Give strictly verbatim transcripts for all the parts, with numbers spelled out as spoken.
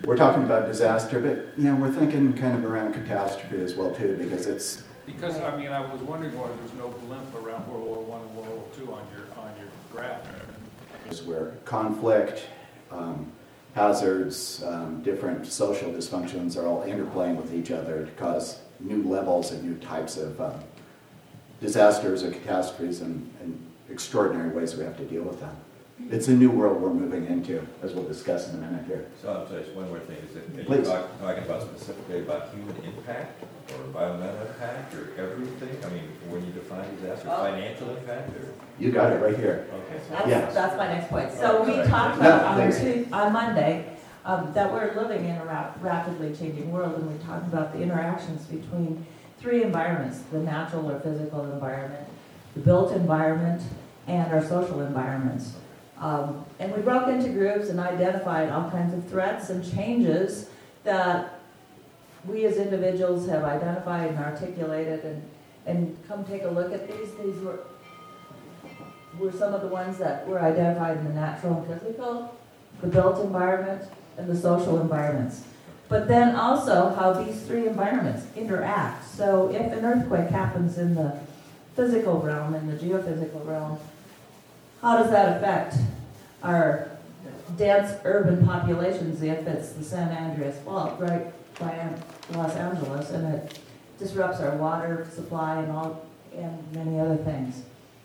we're talking about disaster, but, you know, we're thinking kind of around catastrophe as well, too, because it's... Because, I mean, I was wondering why there's no blimp around World War One and World War Two on your, on your graph. Is where conflict, um, hazards, um, different social dysfunctions are all interplaying with each other to cause new levels and new types of um, disasters or catastrophes and, and extraordinary ways we have to deal with them. It's a new world we're moving into, as we'll discuss in a minute here. So I'm sorry, just one more thing. Is it, are you Please. talk, talking about specifically about human impact or environmental impact or everything? I mean, when you define disaster, Oh. financial impact or? You got it right here. Okay. That's, Yes. that's my next point. So we Sorry. talked No, about on, please. Tu- on Monday um, that we're living in a rap- rapidly changing world, and we talked about the interactions between three environments: the natural or physical environment, the built environment, and our social environments. Um, and we broke into groups and identified all kinds of threats and changes that we as individuals have identified and articulated, and, and come take a look at these. These were were some of the ones that were identified in the natural and physical, the built environment, and the social environments. But then also how these three environments interact. So if an earthquake happens in the physical realm, in the geophysical realm, how does that affect our dense urban populations if it's the San Andreas Fault right by An- Los Angeles, and it disrupts our water supply and all and many other things?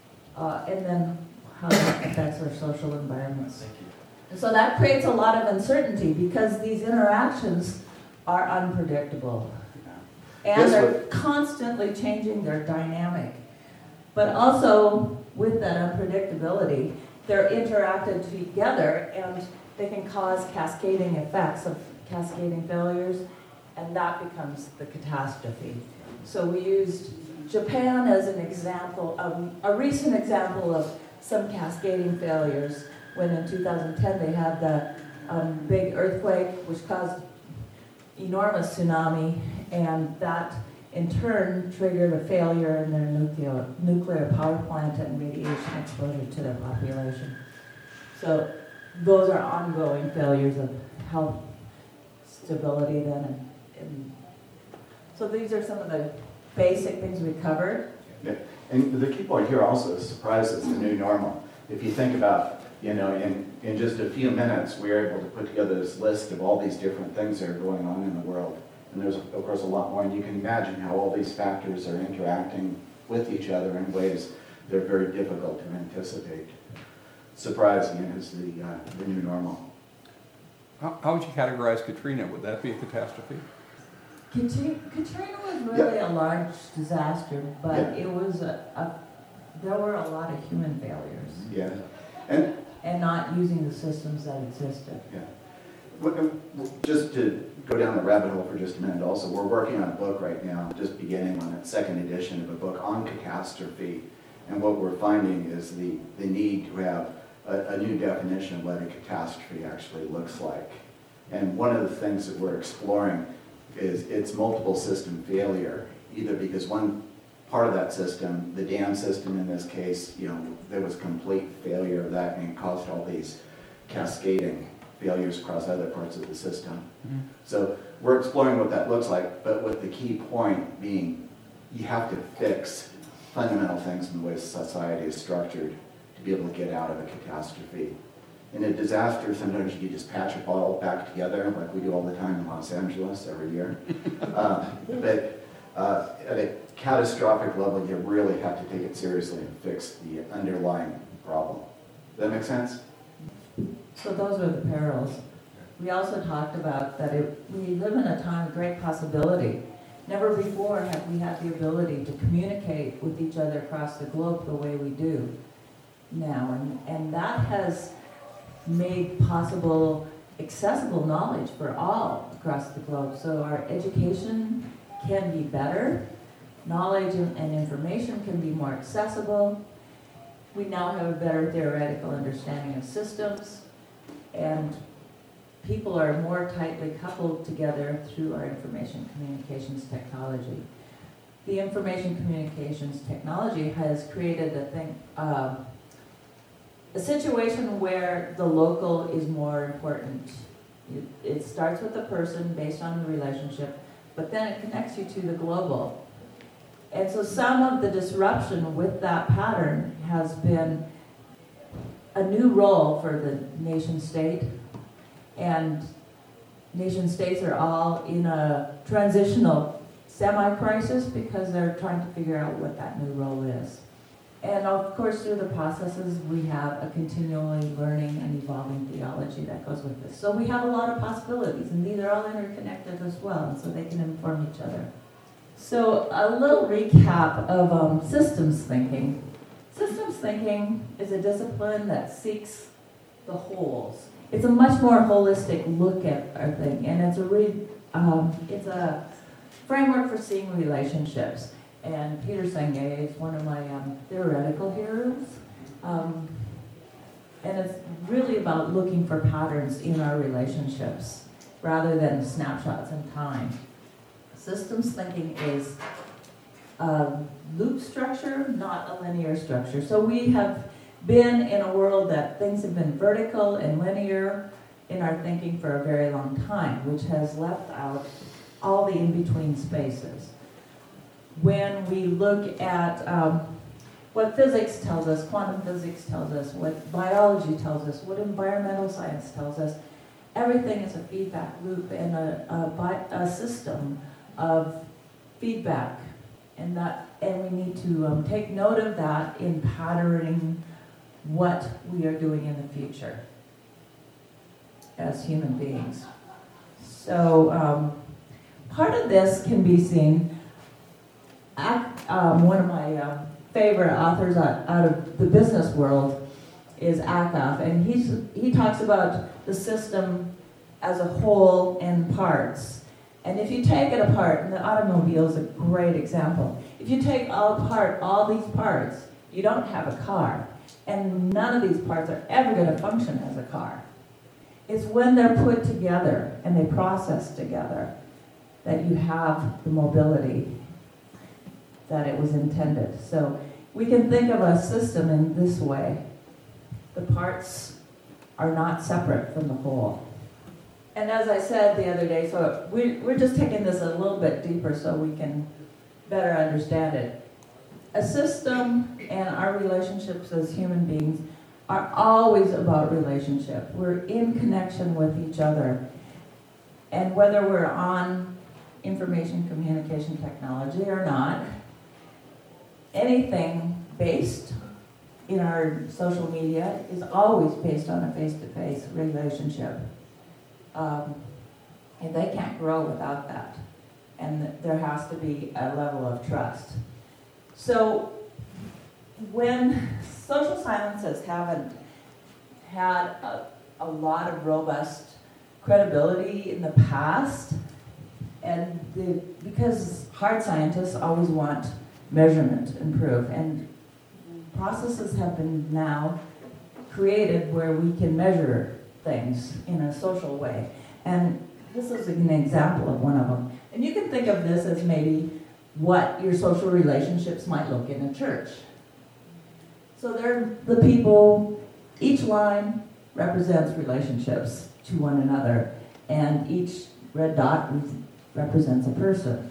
Uh, and then how that affects our social environments. Thank you. And so that creates a lot of uncertainty because these interactions are unpredictable. And Guess they're what- constantly changing their dynamic. But also, with that unpredictability, they're interacted together and they can cause cascading effects of cascading failures, and that becomes the catastrophe. So we used Japan as an example, of, a recent example of some cascading failures, when in two thousand ten they had the um, big earthquake which caused enormous tsunami, and that in turn triggered a failure in their nuclear, nuclear power plant and radiation exposure to their population. So those are ongoing failures of health stability then. And, and so these are some of the basic things we covered. Yeah. And the key point here also is surprise is the new normal. If you think about, you know, in, in just a few minutes, we were able to put together this list of all these different things that are going on in the world. And there's, of course, a lot more. And you can imagine how all these factors are interacting with each other in ways that are very difficult to anticipate. Surprising is the, uh, the new normal. How, how would you categorize Katrina? Would that be a catastrophe? Katrina, Katrina was really a large disaster, but Yeah. it was a, a, there were a lot of human failures Yeah. And and not using the systems that existed. yeah. Well, just to go down the rabbit hole for just a minute also, we're working on a book right now, just beginning on its second edition of a book on catastrophe. And what we're finding is the, the need to have a, a new definition of what a catastrophe actually looks like. And one of the things that we're exploring is it's multiple system failure, either because one part of that system, the dam system in this case, you know, there was complete failure of that and it caused all these cascading failures across other parts of the system. Mm-hmm. So we're exploring what that looks like, but with the key point being you have to fix fundamental things in the way society is structured to be able to get out of a catastrophe. In a disaster, sometimes you just patch it all back together, like we do all the time in Los Angeles every year. uh, but uh, at a catastrophic level, you really have to take it seriously and fix the underlying problem. Does that make sense? So those were the perils. We also talked about that it, we live in a time of great possibility. Never before have we had the ability to communicate with each other across the globe the way we do now. And, and that has made possible accessible knowledge for all across the globe. So our education can be better, knowledge and, and information can be more accessible. We now have a better theoretical understanding of systems, and people are more tightly coupled together through our information communications technology. The information communications technology has created a thing, uh, a situation where the local is more important It, it starts with the person based on the relationship, but then it connects you to the global. And so some of the disruption with that pattern has been a new role for the nation state. And nation states are all in a transitional semi-crisis because they're trying to figure out what that new role is. And of course, through the processes, we have a continually learning and evolving theology that goes with this. So we have a lot of possibilities, and these are all interconnected as well, and so they can inform each other. So a little recap of um, systems thinking. Systems thinking is a discipline that seeks the wholes. It's a much more holistic look at our thing, and it's a re, um, it's a framework for seeing relationships. And Peter Senge is one of my um, theoretical heroes. Um, and it's really about looking for patterns in our relationships rather than snapshots in time. Systems thinking is a loop structure, not a linear structure. So we have been in a world that things have been vertical and linear in our thinking for a very long time, which has left out all the in-between spaces. When we look at um, what physics tells us, quantum physics tells us, what biology tells us, what environmental science tells us, everything is a feedback loop and a, a, a system of feedback. And, that, and we need to um, take note of that in patterning what we are doing in the future as human beings. So um, part of this can be seen. Um, one of my uh, favorite authors out, out of the business world is Ackoff, and he's, he talks about the system as a whole and parts. And if you take it apart, and the automobile is a great example, if you take all apart all these parts, you don't have a car. And none of these parts are ever going to function as a car. It's when they're put together and they process together that you have the mobility that it was intended. So we can think of a system in this way. The parts are not separate from the whole. And as I said the other day, so we, we're just taking this a little bit deeper so we can better understand it. A system and our relationships as human beings are always about relationship. We're in connection with each other. And whether we're on information communication technology or not, anything based in our social media is always based on a face-to-face relationship. Um, and they can't grow without that. And there has to be a level of trust. So when social silences haven't had a, a lot of robust credibility in the past, and the, because hard scientists always want measurement and proof, and processes have been now created where we can measure things in a social way. And this is an example of one of them. And you can think of this as maybe what your social relationships might look in a church. So they're the people, each line represents relationships to one another, and each red dot represents a person.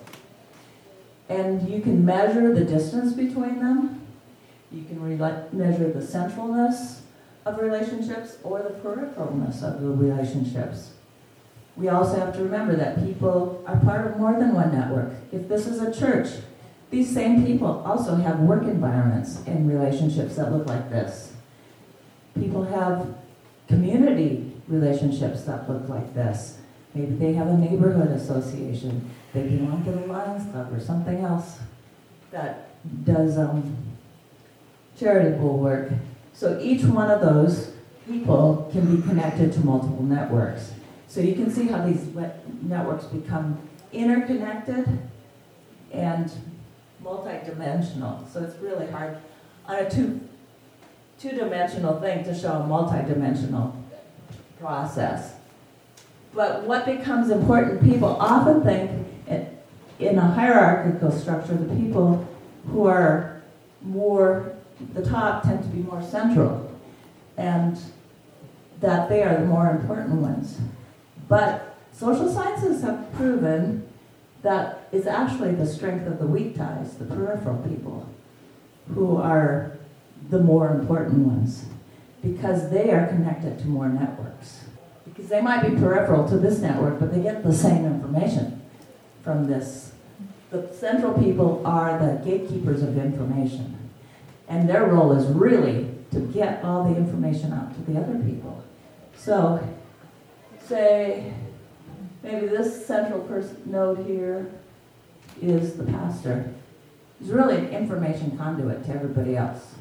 And you can measure the distance between them. You can re- measure the centralness of relationships or the peripheralness of the relationships. We also have to remember that people are part of more than one network. If this is a church, these same people also have work environments and relationships that look like this. People have community relationships that look like this. Maybe they have a neighborhood association. They belong to the Lions Club or something else that does um, charitable work. So each one of those people can be connected to multiple networks. So you can see how these networks become interconnected and multidimensional. So it's really hard on a two, two-dimensional thing to show a multidimensional process. But what becomes important, people often think in a hierarchical structure, the people who are more, the top tend to be more central, and that they are the more important ones. But social sciences have proven that it's actually the strength of the weak ties, the peripheral people, who are the more important ones, because they are connected to more networks. Because they might be peripheral to this network, but they get the same information from this. The central people are the gatekeepers of information, and their role is really to get all the information out to the other people. So, say, maybe this central person node here is the pastor. He's really an information conduit to everybody else.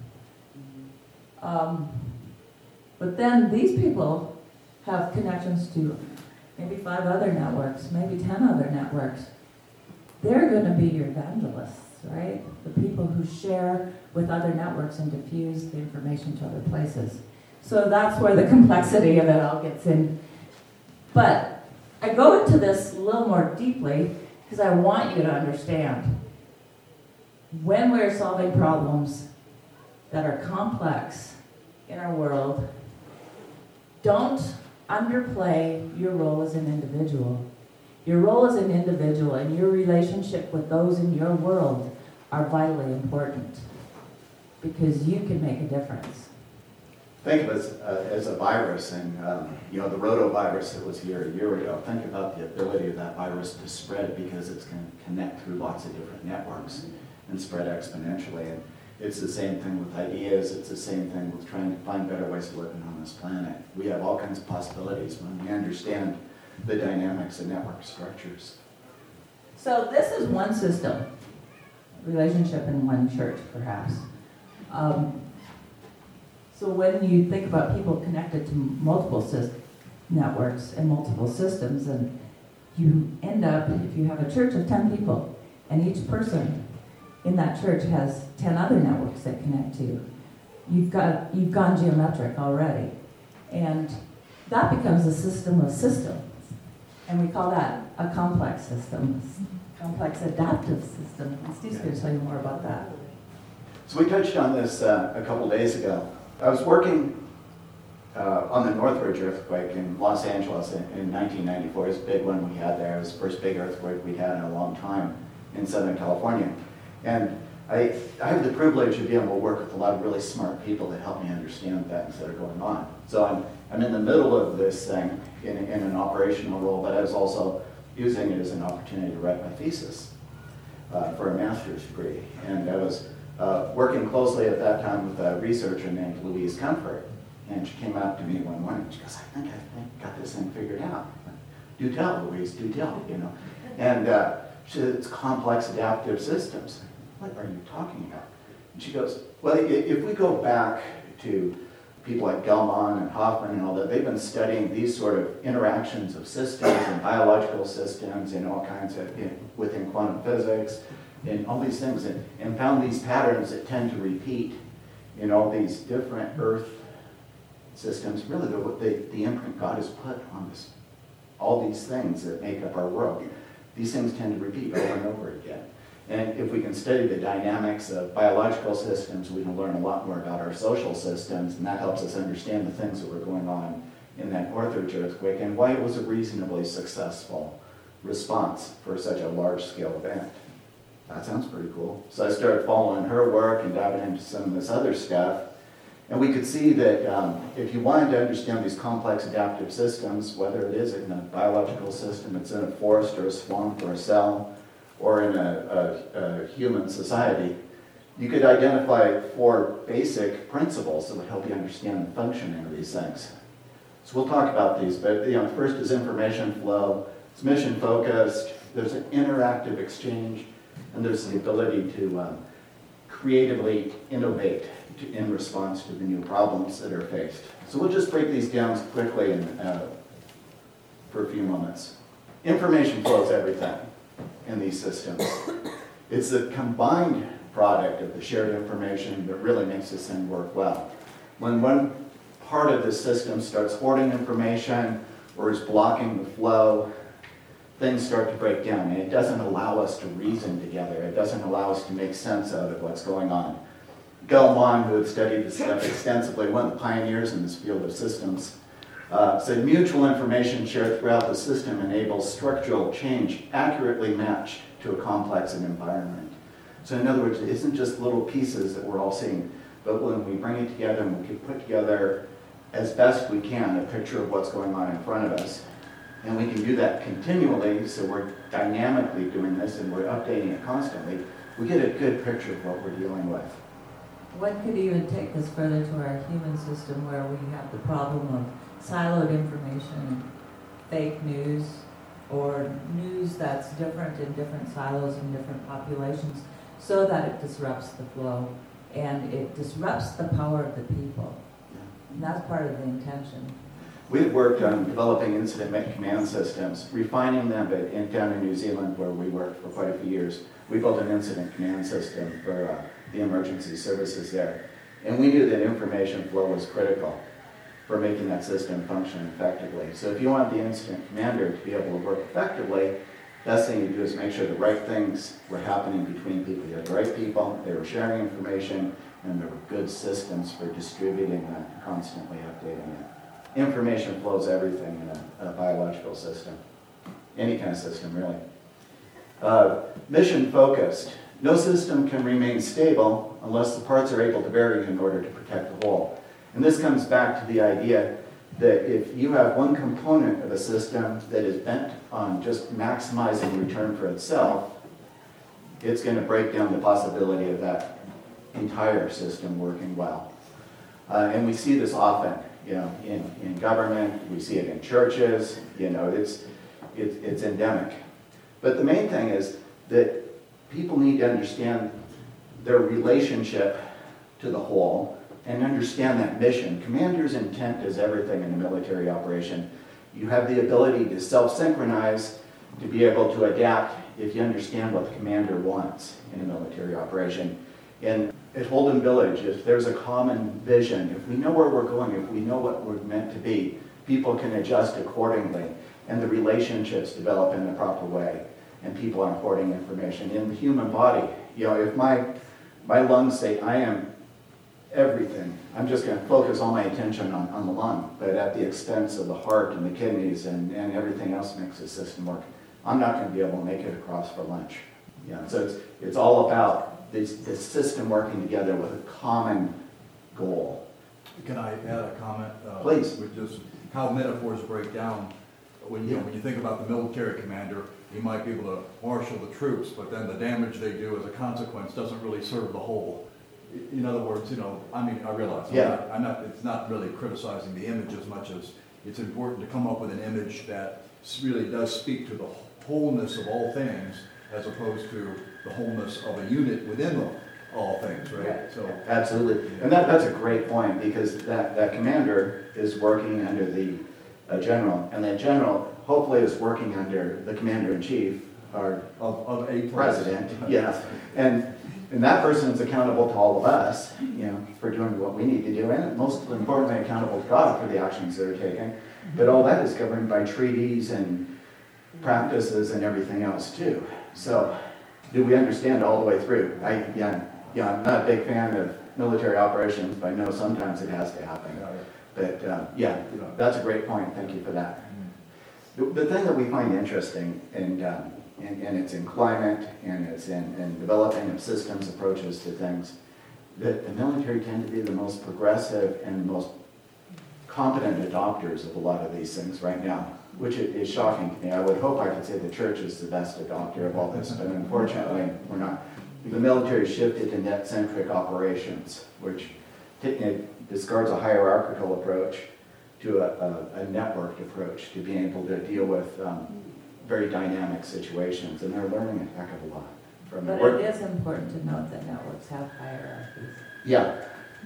Um, but then these people have connections to maybe five other networks, maybe ten other networks. They're going to be your evangelists, right? The people who share with other networks and diffuse the information to other places. So that's where the complexity of it all gets in. But I go into this a little more deeply because I want you to understand when we're solving problems that are complex in our world, don't underplay your role as an individual. Your role as an individual and your relationship with those in your world are vitally important because you can make a difference. Think of it as, uh, as a virus, and um, you know, the rotavirus that was here a year ago. Think about the ability of that virus to spread because it's going to connect through lots of different networks and spread exponentially. And it's the same thing with ideas. It's the same thing with trying to find better ways of living on this planet. We have all kinds of possibilities when we understand the dynamics of network structures. So this is one system, relationship in one church, perhaps. Um, so when you think about people connected to multiple sy- networks and multiple systems, and you end up, if you have a church of ten people, and each person in that church has ten other networks that connect to you, you've got you've gone geometric already, and that becomes a system of systems, and we call that a complex system, complex adaptive system. And Steve's going to tell you more about that. So we touched on this uh, a couple days ago. I was working uh, on the Northridge earthquake in Los Angeles in, in nineteen ninety-four. It was a big one we had there. It was the first big earthquake we'd had in a long time in Southern California. And I, I have the privilege of being able to work with a lot of really smart people that help me understand things that are going on. So I'm, I'm in the middle of this thing in, in an operational role, but I was also using it as an opportunity to write my thesis uh, for a master's degree. And I was uh, working closely at that time with a researcher named Louise Comfort. And she came up to me one morning and she goes, I think I've got this thing figured out. Do tell, Louise, do tell, you know. And uh, she said, it's complex adaptive systems. What are you talking about? And she goes, well, if we go back to people like Gelman and Hoffman and all that, they've been studying these sort of interactions of systems and biological systems and all kinds of, in, within quantum physics and all these things, and, and found these patterns that tend to repeat in all these different Earth systems. Really, the, the, the imprint God has put on this, all these things that make up our world, these things tend to repeat over and over again. And if we can study the dynamics of biological systems, we can learn a lot more about our social systems, and that helps us understand the things that were going on in that Northridge earthquake and why it was a reasonably successful response for such a large-scale event. That sounds pretty cool. So I started following her work and diving into some of this other stuff, and we could see that um, if you wanted to understand these complex adaptive systems, whether it is in a biological system, it's in a forest or a swamp or a cell, or in a, a, a human society, you could identify four basic principles that would help you understand the functioning of these things. So we'll talk about these, but you know, first is information flow. It's mission focused, there's an interactive exchange, and there's the ability to um, creatively innovate to, in response to the new problems that are faced. So we'll just break these down quickly and, uh, for a few moments. Information flows everything in these systems. It's the combined product of the shared information that really makes this thing work well. When one part of the system starts hoarding information or is blocking the flow, things start to break down, and it doesn't allow us to reason together. It doesn't allow us to make sense out of what's going on. Gelman, who had studied this stuff extensively, one of the pioneers in this field of systems Uh, so mutual information shared throughout the system enables structural change accurately matched to a complex environment. So in other words, it isn't just little pieces that we're all seeing, but when we bring it together and we can put together as best we can a picture of what's going on in front of us, and we can do that continually, so we're dynamically doing this and we're updating it constantly, we get a good picture of what we're dealing with. One could even take this further to our human system where we have the problem of siloed information and fake news, or news that's different in different silos in different populations, so that it disrupts the flow and it disrupts the power of the people. And that's part of the intention. We've worked on developing incident command systems, refining them, but in, down in New Zealand where we worked for quite a few years, we built an incident command system for uh, the emergency services there. And we knew that information flow was critical for making that system function effectively. So if you want the incident commander to be able to work effectively, best thing you do is make sure the right things were happening between people. You had the right people, they were sharing information, and there were good systems for distributing that and constantly updating it. Information flows everything in a, a biological system, any kind of system really. Uh, mission focused. No system can remain stable unless the parts are able to vary in order to protect the whole. And this comes back to the idea that if you have one component of a system that is bent on just maximizing return for itself, it's going to break down the possibility of that entire system working well. Uh, and we see this often, you know, in, in government, we see it in churches, you know, it's, it's, it's endemic. But the main thing is that people need to understand their relationship to the whole and understand that mission. Commander's intent is everything in a military operation. You have the ability to self-synchronize, to be able to adapt if you understand what the commander wants in a military operation. And at Holden Village, if there's a common vision, if we know where we're going, if we know what we're meant to be, people can adjust accordingly, and the relationships develop in the proper way, and people aren't hoarding information. In the human body, you know, if my, my lungs say, I am everything, I'm just going to focus all my attention on, on the lung, but at the expense of the heart and the kidneys and, and everything else makes the system work, I'm not going to be able to make it across for lunch. You know, so it's, it's all about this, this system working together with a common goal. Can I add a comment? Uh, Please. With just how metaphors break down. When you, Yeah. when you think about the military commander, he might be able to marshal the troops, but then the damage they do as a consequence doesn't really serve the whole. In other words, you know, I mean, I realize, I'm Yeah. not, I'm not, it's not really criticizing the image as much as it's important to come up with an image that really does speak to the wholeness of all things, as opposed to the wholeness of a unit within the, all things, right? So, Absolutely. And that, that's a great point, because that, that commander is working under the uh, general, and that general hopefully is working under the commander-in-chief, or of, of a president, yes. And, and that person is accountable to all of us, you know, for doing what we need to do, and most importantly, accountable to God for the actions they're taking. But all that is governed by treaties and practices and everything else too. So, do we understand all the way through? I, yeah, yeah, I'm not a big fan of military operations, but I know sometimes it has to happen. But uh, yeah, that's a great point. Thank you for that. The, the thing that we find interesting, and, um, and, and it's in climate, and it's in, in developing of systems approaches to things, that the military tend to be the most progressive and the most competent adopters of a lot of these things right now, which is shocking to me. I would hope I could say the church is the best adopter of all this, but unfortunately, we're not. The military shifted to net-centric operations, which it discards a hierarchical approach to a, a, a networked approach to being able to deal with um, very dynamic situations, and they're learning a heck of a lot from But it. it is important to note that networks have hierarchies. Yeah,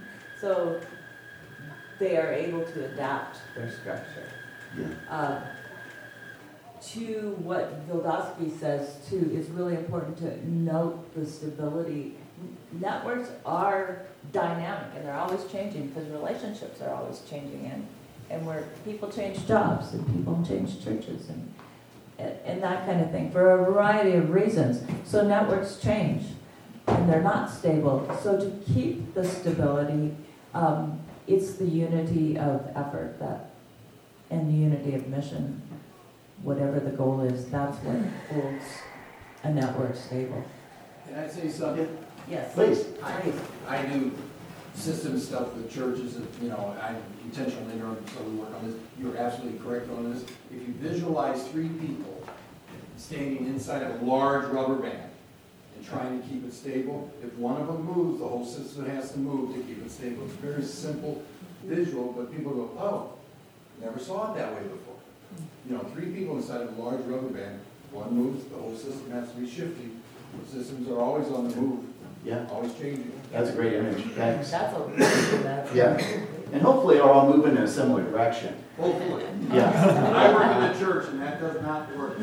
So they are able to adapt their structure. yeah, Um, to what Vildovsky says too, it's really important to note the stability. Networks are dynamic and they're always changing because relationships are always changing, and, and where people change jobs and people change churches and, and, and that kind of thing for a variety of reasons. So networks change and they're not stable. So to keep the stability, um, it's the unity of effort that and unity of mission, whatever the goal is, that's what holds a network stable. Can I say something? Yes. Please. I, I do system stuff with churches, and, you know, I'm intentional interim, so we work on this. You're absolutely correct on this. If you visualize three people standing inside of a large rubber band and trying to keep it stable, if one of them moves, the whole system has to move to keep it stable. It's a very simple visual, but people go, oh, never saw it that way before. You know, three people inside of a large rubber band, one moves, the whole system has to be shifting. Systems are always on the move, Yeah, always changing. that's a great image, thanks. That's a really good metaphor. Yeah, and hopefully are all moving in a similar direction. Hopefully. Yeah. I work in the church and that does not work.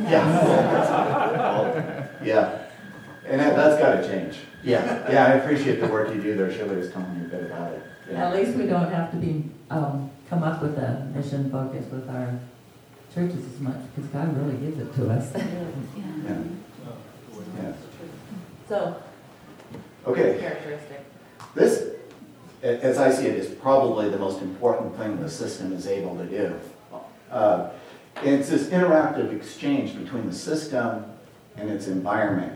Yeah. Yeah, and that, that's gotta change. Yeah, yeah, I appreciate the work you do there, Shirley was telling me a bit about it. Yeah. At least we don't have to be, um, come up with a mission focus with our churches as much, because God really gives it to us. Yeah, yeah. So, Okay, characteristic. this, a- as I see it, is probably the most important thing the system is able to do. Uh, It's this interactive exchange between the system and its environment.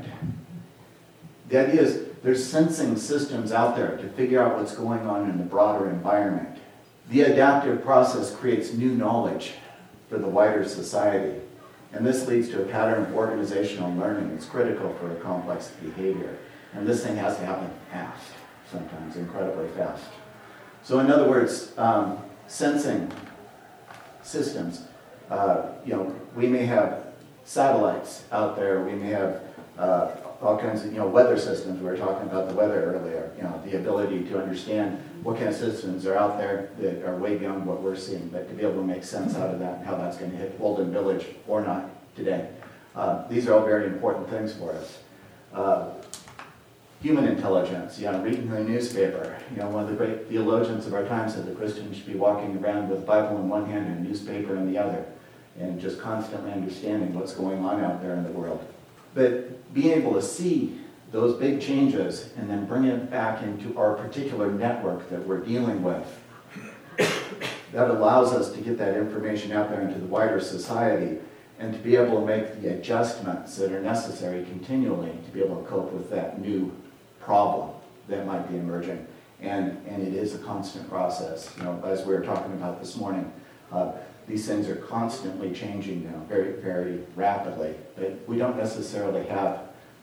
The idea is there's sensing systems out there to figure out what's going on in the broader environment. The adaptive process creates new knowledge for the wider society, and this leads to a pattern of organizational learning that's critical for a complex behavior. And this thing has to happen fast, sometimes incredibly fast. So in other words, um, sensing systems, uh, you know, we may have satellites out there, we may have uh, all kinds of, you know, weather systems. We were talking about the weather earlier, you know, the ability to understand what kind of systems are out there that are way beyond what we're seeing, but to be able to make sense out of that and how that's going to hit Walden Village or not today. Uh, these are all very important things for us. Uh, Human intelligence, you know, reading the newspaper. You know, one of the great theologians of our time said that Christians should be walking around with a Bible in one hand and a newspaper in the other, and just constantly understanding what's going on out there in the world. But being able to see those big changes and then bring it back into our particular network that we're dealing with, that allows us to get that information out there into the wider society and to be able to make the adjustments that are necessary continually to be able to cope with that new problem that might be emerging. And, and it is a constant process. You know, as we were talking about this morning, uh, these things are constantly changing now, very, very rapidly. But we don't necessarily have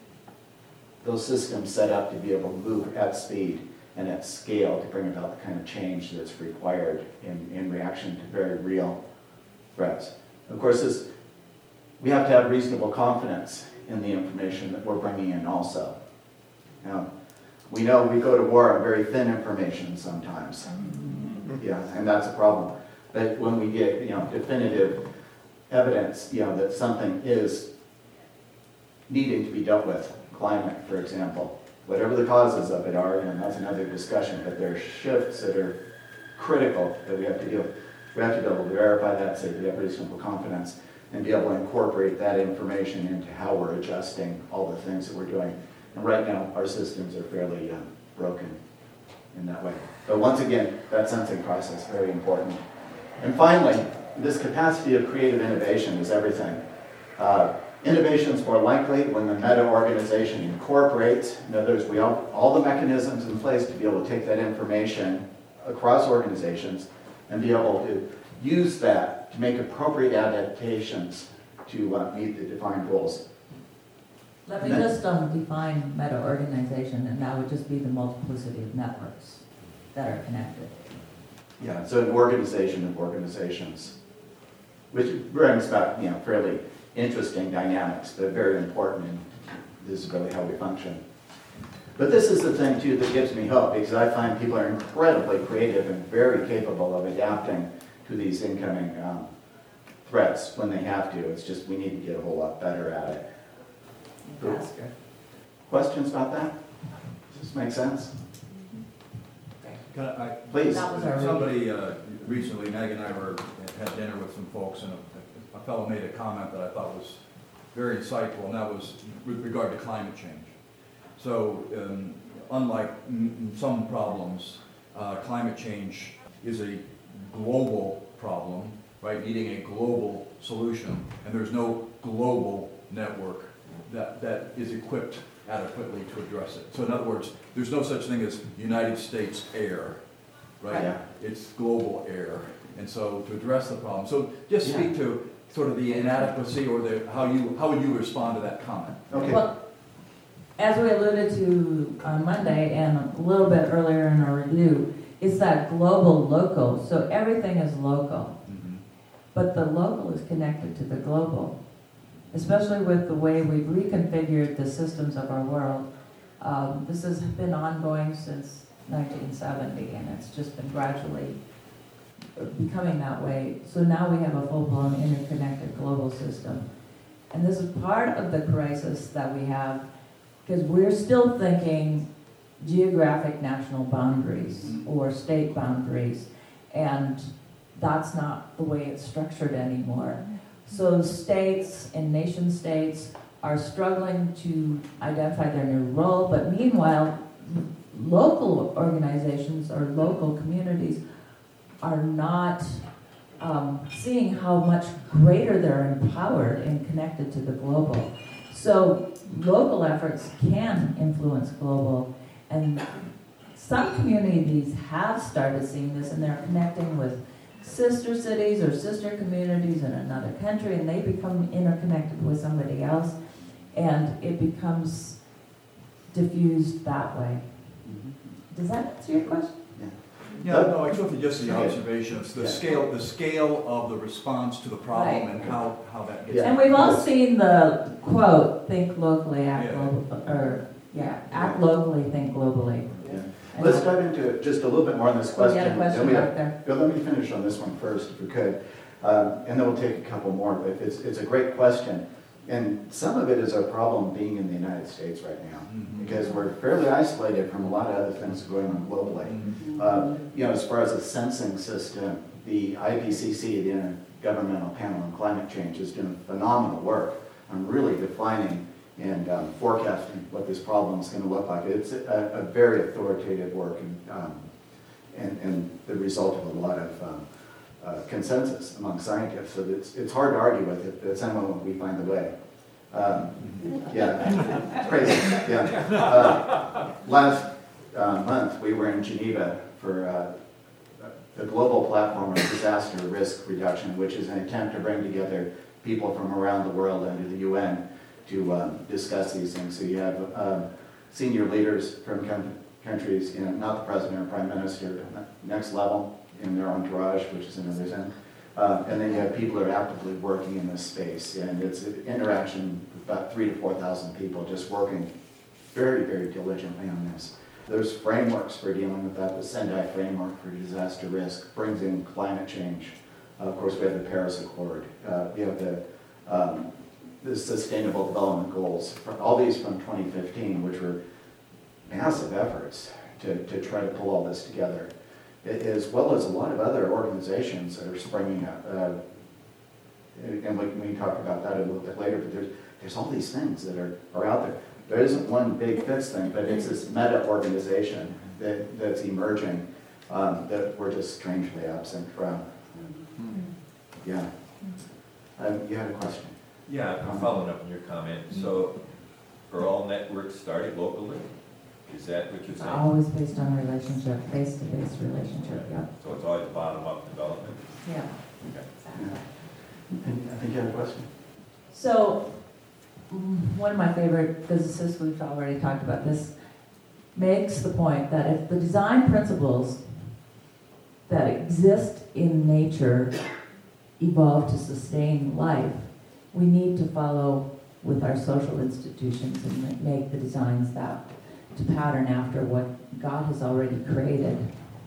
those systems set up to be able to move at speed and at scale to bring about the kind of change that's required in, in reaction to very real threats. Of course, this, we have to have reasonable confidence in the information that we're bringing in also. Now, we know we go to war on very thin information sometimes. Yeah, and that's a problem. But when we get, you know, definitive evidence, you know, that something is needing to be dealt with, climate, for example, whatever the causes of it are, and that's another discussion, but there are shifts that are critical that we have to deal with. We have to be able to verify that, say we have reasonable confidence, and be able to incorporate that information into how we're adjusting all the things that we're doing. And right now, our systems are fairly uh, broken in that way. But once again, that sensing process is very important. And finally, this capacity of creative innovation is everything. Uh, innovation is more likely when the meta-organization incorporates, in other words, we have all the mechanisms in place to be able to take that information across organizations and be able to use that to make appropriate adaptations to uh, meet the defined goals. Let me just um, define meta-organization, and that would just be the multiplicity of networks that are connected. Yeah, so an organization of organizations, which brings back, you know, fairly interesting dynamics, but very important, and this is really how we function. But this is the thing, too, that gives me hope, because I find people are incredibly creative and very capable of adapting to these incoming um, threats when they have to. It's just we need to get a whole lot better at it. Faster. Questions about that? Does this make sense? Can I, Please. That was our somebody, uh, recently, Meg and I were, had dinner with some folks, and a, a fellow made a comment that I thought was very insightful, and that was with regard to climate change. So, um, unlike m- some problems, uh, climate change is a global problem, right, needing a global solution, and there's no global network that, that is equipped adequately to address it. So in other words, there's no such thing as United States air, right? Yeah. It's global air. And so to address the problem, so just speak to sort of the inadequacy or the, how you, how would you respond to that comment? Okay. Well, as we alluded to on Monday and a little bit earlier in our review, it's that global local, so everything is local, Mhm. but the local is connected to the global, especially with the way we've reconfigured the systems of our world. Um, this has been ongoing since nineteen seventy, and it's just been gradually becoming that way. So now we have a full-blown interconnected global system. And this is part of the crisis that we have, because we're still thinking geographic national boundaries or state boundaries, and that's not the way it's structured anymore. So states and nation states are struggling to identify their new role, but meanwhile, local organizations or local communities are not um, seeing how much greater they're empowered and connected to the global. So local efforts can influence global, and some communities have started seeing this, and they're connecting with sister cities or sister communities in another country, and they become interconnected with somebody else, and it becomes diffused that way. Does that answer your question? Yeah, no, I took just the observations, the Yeah. scale, the scale of the response to the problem Right. and how, how that gets. Yeah. And we've all seen the quote, think locally, act Yeah. global, or, yeah, act locally, think globally. Yeah. And- Let's dive into just a little bit more on this Oh, question. you had a question Then we have- back there. Bill, let me finish on this one first, if we could, um, and then we'll take a couple more, but it's, it's a great question. And some of it is our problem being in the United States right now, Mhm. because we're fairly isolated from a lot of other things going on globally. Mhm. Um, You know, as far as a sensing system, the I P C C, the Intergovernmental Panel on Climate Change, is doing phenomenal work on really defining and um, forecasting what this problem is going to look like. It's a, a very authoritative work and, um, and, and the result of a lot of um, uh, consensus among scientists. So it's, it's hard to argue with it, but it's somehow we find the way. Um, yeah, it's crazy. Yeah. Uh, last uh, month, we were in Geneva for uh, the Global Platform on Disaster Risk Reduction, which is an attempt to bring together people from around the world under the U N to um, discuss these things. So you have um, senior leaders from com- countries, you know, not the president or prime minister, next level in their entourage, which is another thing. Uh, and then you have people that are actively working in this space, and it's an interaction with about three to four thousand people just working very, very diligently on this. There's frameworks for dealing with that. The Sendai framework for disaster risk brings in climate change. Uh, of course, we have the Paris Accord. Uh, we have the um, the Sustainable Development Goals. All these from twenty fifteen, which were massive efforts to to try to pull all this together, as well as a lot of other organizations that are springing up. Uh, and we can talk about that a little bit later, but there's, there's all these things that are, are out there. There isn't one big fix thing, but it's this meta-organization that, that's emerging um, that we're just strangely absent from. Yeah. Um, you had a question? Yeah, I'm following up on your comment. So are all networks started locally? Is that what you're It's saying? always based on relationship, face-to-face relationship, yeah. So it's always bottom-up development? Yeah. Yeah. And I think you had a question? So, mm, one of my favorite physicists, we've already talked about this, makes the point that if the design principles that exist in nature evolve to sustain life, we need to follow with our social institutions and ma- make the designs that to pattern after what God has already created.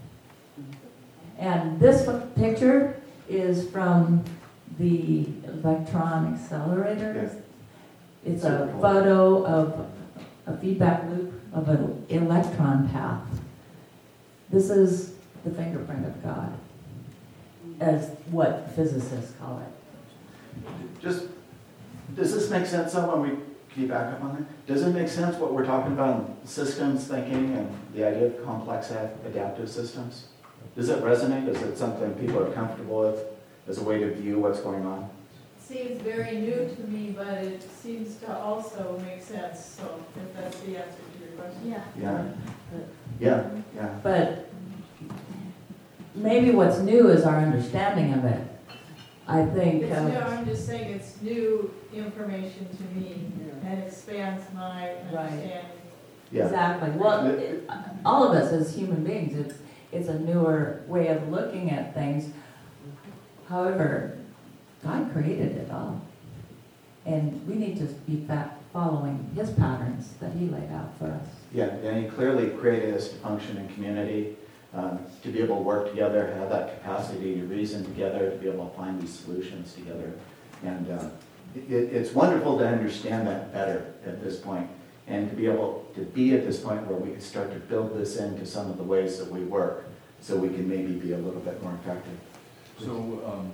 And this picture is from the electron accelerator. Yes. It's Super a cool. photo of a feedback loop of an electron path. This is the fingerprint of God, as what physicists call it. Just, does this make sense though when we, can you back up on that? Does it make sense what we're talking about in systems thinking and the idea of complex ad- adaptive systems? Does it resonate? Is it something people are comfortable with? as a way to view what's going on? Seems very new to me, but it seems to also make sense, so if that's the answer to your question. Yeah. Yeah, yeah, yeah, But maybe what's new is our understanding of it. I think, It's uh, new, I'm just saying it's new information to me, and it spans my understanding. yeah. exactly, well, it- all of us as human beings, it's, it's a newer way of looking at things. However, God created it all. And we need to be fa- following his patterns that he laid out for us. Yeah, and he clearly created us to function in community, um, to be able to work together, have that capacity to reason together, to be able to find these solutions together. And uh, it, it's wonderful to understand that better at this point, and to be able to be at this point where we can start to build this into some of the ways that we work, so we can maybe be a little bit more effective. So, um,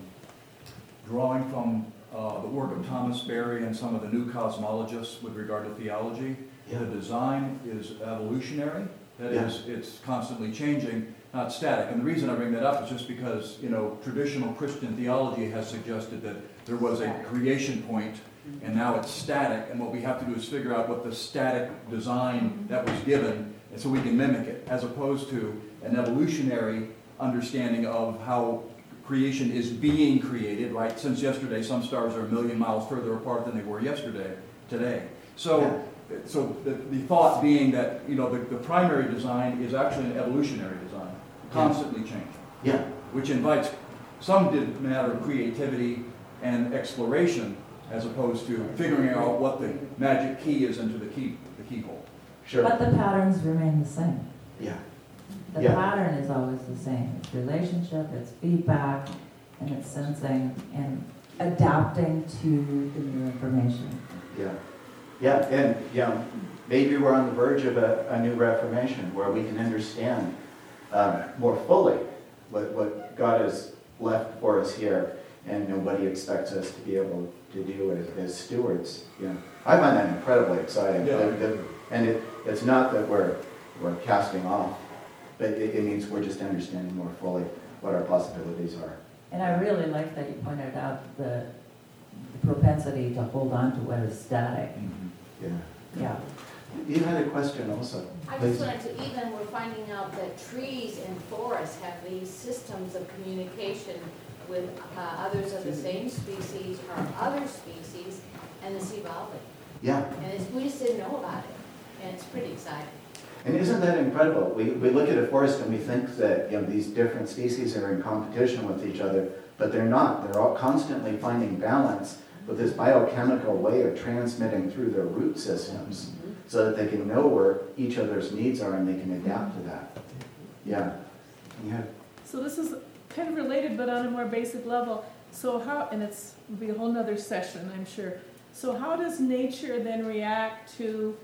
drawing from uh, the work of Thomas Berry and some of the new cosmologists with regard to theology, Yeah. the design is evolutionary. That Yeah. is, it's constantly changing, not static. And the reason I bring that up is just because, you know, traditional Christian theology has suggested that there was a creation point and now it's static. And what we have to do is figure out what the static design that was given, and so we can mimic it, as opposed to an evolutionary understanding of how creation is being created, right? Since yesterday, some stars are a million miles further apart than they were yesterday, today. So, so the, the thought being that, you know, the, the primary design is actually an evolutionary design, constantly changing, Yeah, which invites some did matter of creativity and exploration, as opposed to figuring out what the magic key is into the key, the keyhole. sure. But the patterns remain the same. Yeah, The Yeah. pattern is always the same. It's relationship, it's feedback, and it's sensing and adapting to the new information. yeah. Yeah, and, yeah, maybe we're on the verge of a, a new reformation where we can understand um, more fully what, what God has left for us here, and nobody expects us to be able to do as, as stewards. You know, I find that incredibly exciting. Yeah. That- that- And it, it's not that we're, we're casting off, but it, it means we're just understanding more fully what our possibilities are. And I really like that you pointed out the the propensity to hold on to what is static. Yeah. Yeah. You had a question also. I Please. just wanted to, even we're finding out that trees and forests have these systems of communication with uh, others of the same species or other species, and it's evolving. Yeah. And it's, we just didn't know about it, and it's pretty exciting. And isn't that incredible? We, we look at a forest and we think that, you know, these different species are in competition with each other, but they're not. They're all constantly finding balance with this biochemical way of transmitting through their root systems so that they can know where each other's needs are and they can adapt to that. Yeah. Yeah. So this is kind of related, but on a more basic level. So how, and it's, will be a whole nother session, I'm sure. So how does nature then react to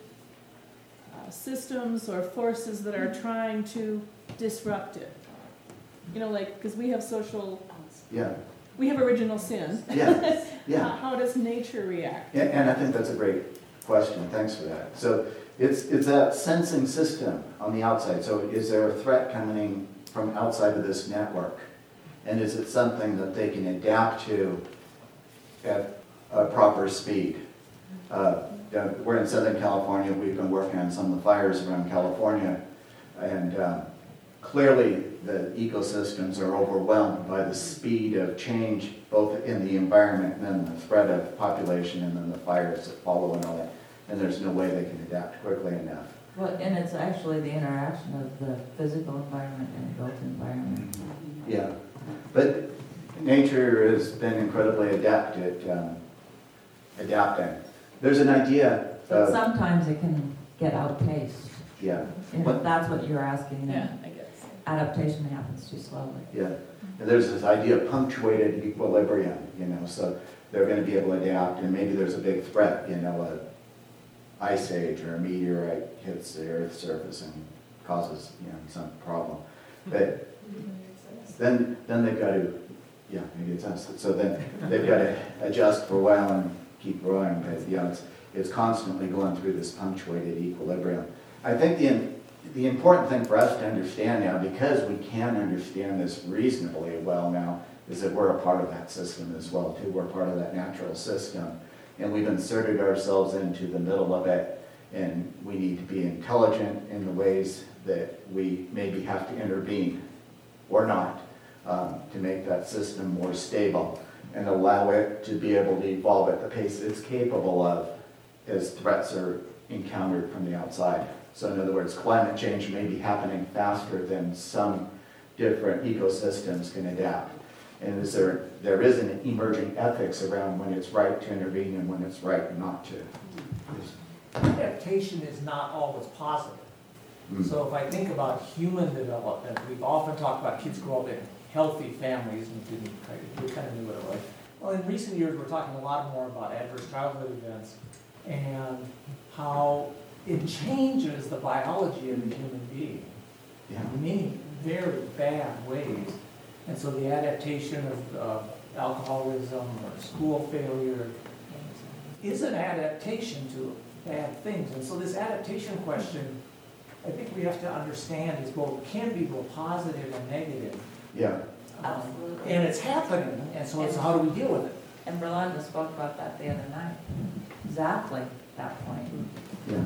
uh, systems or forces that are trying to disrupt it? You know, like, because we have social, Yeah. we have original sin. Yeah. Yeah. How, how does nature react? And, and I think that's a great question. Thanks for that. So it's it's that sensing system on the outside. So is there a threat coming from outside of this network? And is it something that they can adapt to at a proper speed? Uh, yeah, we're in Southern California. We've been working on some of the fires around California. And uh, clearly the ecosystems are overwhelmed by the speed of change, both in the environment and then the threat of population and then the fires that follow and all that. And there's no way they can adapt quickly enough. Well, and it's actually the interaction of the physical environment and the built environment. Yeah, but nature has been incredibly adept at um, adapting. There's an idea But of, sometimes it can get outpaced. yeah, And What- if that's what you're asking, Yeah, then I guess. adaptation happens too slowly. yeah. And there's this idea of punctuated equilibrium, you know, so they're gonna be able to adapt, and maybe there's a big threat, you know, a ice age or a meteorite hits the Earth's surface and causes, you know, some problem. But then, then they've got to, yeah, maybe it's us. So then they've got to adjust for a while and keep growing, but, you know, it's, it's constantly going through this punctuated equilibrium. I think the, the important thing for us to understand now, because we can understand this reasonably well now, is that we're a part of that system as well too. We're part of that natural system. And we've inserted ourselves into the middle of it, and we need to be intelligent in the ways that we maybe have to intervene or not um, to make that system more stable and allow it to be able to evolve at the pace it's capable of as threats are encountered from the outside. So in other words, climate change may be happening faster than some different ecosystems can adapt. And is there, there is an emerging ethics around when it's right to intervene and when it's right not to. Adaptation is not always positive. Mm. So if I think about human development, we've often talked about kids grow up in healthy families, and we didn't, we kind of knew what it was. Well, in recent years, we're talking a lot more about adverse childhood events and how it changes the biology of the human being Yeah. in many very bad ways. And so the adaptation of uh, alcoholism or school failure is an adaptation to bad things. And so this adaptation question, I think we have to understand is both, can be both positive and negative. Yeah. Um, Absolutely. And it's happening, and so it's how do we deal with it? And Rolanda spoke about that the other night. Exactly that point. Yeah.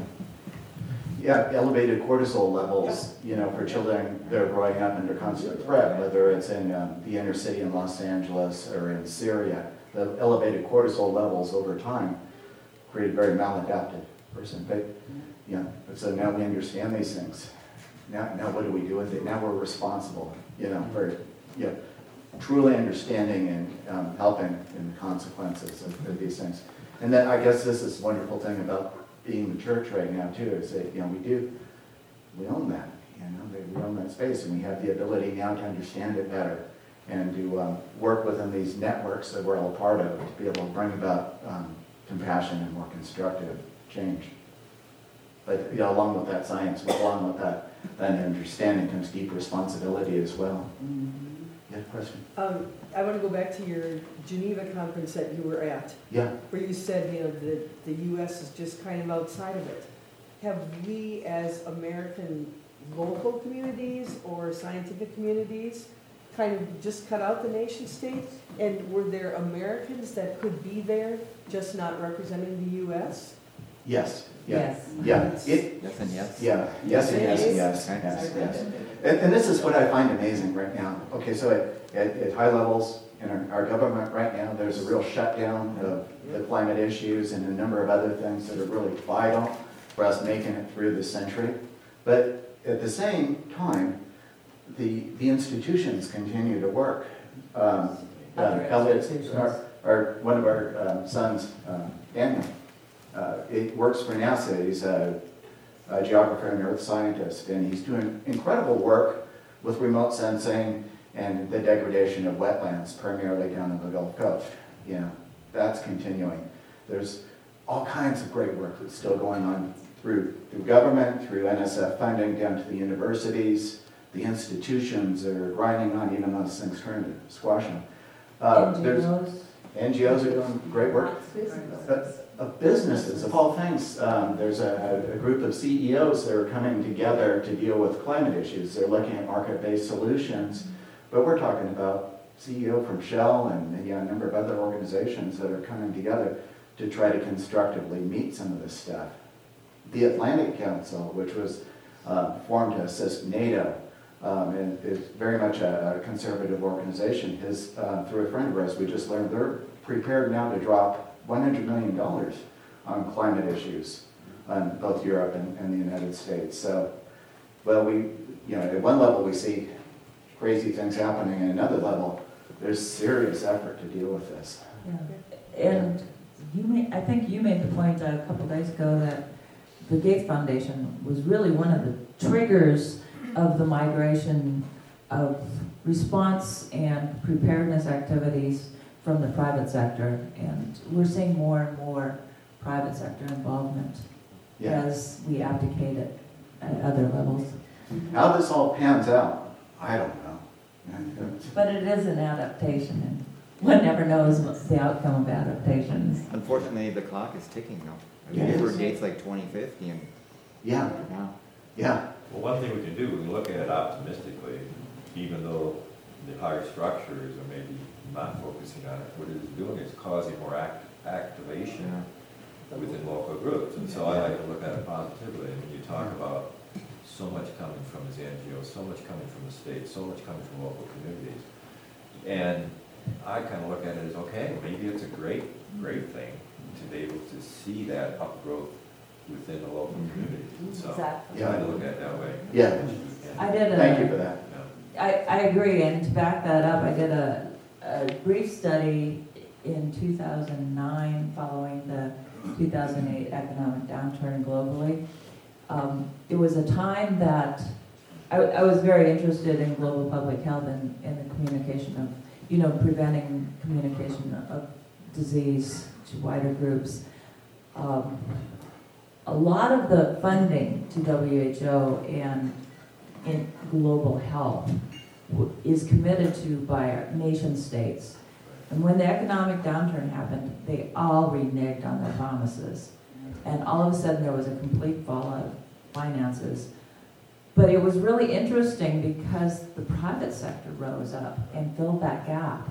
Yeah, elevated cortisol levels, you know, for children that are growing up under constant threat, whether it's in um, the inner city in Los Angeles or in Syria, the elevated cortisol levels over time create a very maladaptive person. But, yeah, but so now we understand these things. Now, now what do we do with it? Now we're responsible, you know, for, you know, truly understanding and um, helping in the consequences of, of these things. And then I guess this is a wonderful thing about being the church right now too, is that, you know, we do, we own that, you know, we own that space, and we have the ability now to understand it better and to um, work within these networks that we're all part of to be able to bring about um, compassion and more constructive change. But, you know, along with that science, along with that, that understanding comes deep responsibility as well. You had a question? Um, I want to go back to your Geneva conference that you were at, Yeah. where you said, you know, the, the U S is just kind of outside of it. Have we, as American local communities or scientific communities, kind of just cut out the nation state? And were there Americans that could be there, just not representing the U S? Yes. Yeah. Yes. Yeah. It, Yes and yes. Yeah, yes and yes and yes, Okay. yes, yes. And, and this is what I find amazing right now. Okay, so at, at, at high levels in our, our government right now, there's a real shutdown of the climate issues and a number of other things that are really vital for us making it through this century. But at the same time, the, the institutions continue to work. Um, uh, Other Elliot's, institutions. our, our, one of our um, sons, um, Daniel, uh, it works for NASA. He's a a geographer and earth scientist, and he's doing incredible work with remote sensing and the degradation of wetlands, primarily down in the Gulf Coast. You know, that's continuing. There's all kinds of great work that's still going on through, through government, through N S F funding, down to the universities, the institutions that are grinding on even those things, trying to squash them. Uh, there's N G Os. N G Os are doing great work. But, of businesses, of all things. Um, there's a, a group of C E Os that are coming together to deal with climate issues. They're looking at market-based solutions, but we're talking about C E O from Shell and you know, a number of other organizations that are coming together to try to constructively meet some of this stuff. The Atlantic Council, which was uh, formed to assist NATO, um, and is very much a, a conservative organization, is uh, through a friend of ours, we just learned they're prepared now to drop one hundred million dollars on climate issues on both Europe and, and the United States. So, well, we, you know, at one level we see crazy things happening, and another level, there's serious effort to deal with this. Yeah. And you made, I think you made the point a couple days ago that the Gates Foundation was really one of the triggers of the migration of response and preparedness activities from the private sector, and we're seeing more and more private sector involvement Yeah. as we abdicate it at other levels. How this all pans out, I don't know. But it is an adaptation, and one never knows what's the outcome of adaptations. Unfortunately, the clock is ticking though. I It mean, is. we're Gates like twenty fifty and Yeah, wow. yeah, Well, one thing we can do, we can look at it optimistically, even though the higher structures are maybe not focusing on it. What it is doing is causing more act, activation within local groups. And so I like to look at it positively. And when you talk about so much coming from these N G Os, so much coming from the state, so much coming from local communities. And I kind of look at it as, okay, maybe it's a great, great thing to be able to see that upgrowth within the local community. So Exactly. I try to look at it that way. Yeah. I did a. Thank you for that. Yeah. I, I agree, and to back that up, I did a, a brief study in two thousand nine following the two thousand eight economic downturn globally. Um, it was a time that I, I was very interested in global public health and, and the communication of, you know, preventing communication of disease to wider groups. Um, a lot of the funding to W H O and in global health is committed to by our nation states. And when the economic downturn happened, they all reneged on their promises. And all of a sudden there was a complete fallout of finances. But it was really interesting because the private sector rose up and filled that gap.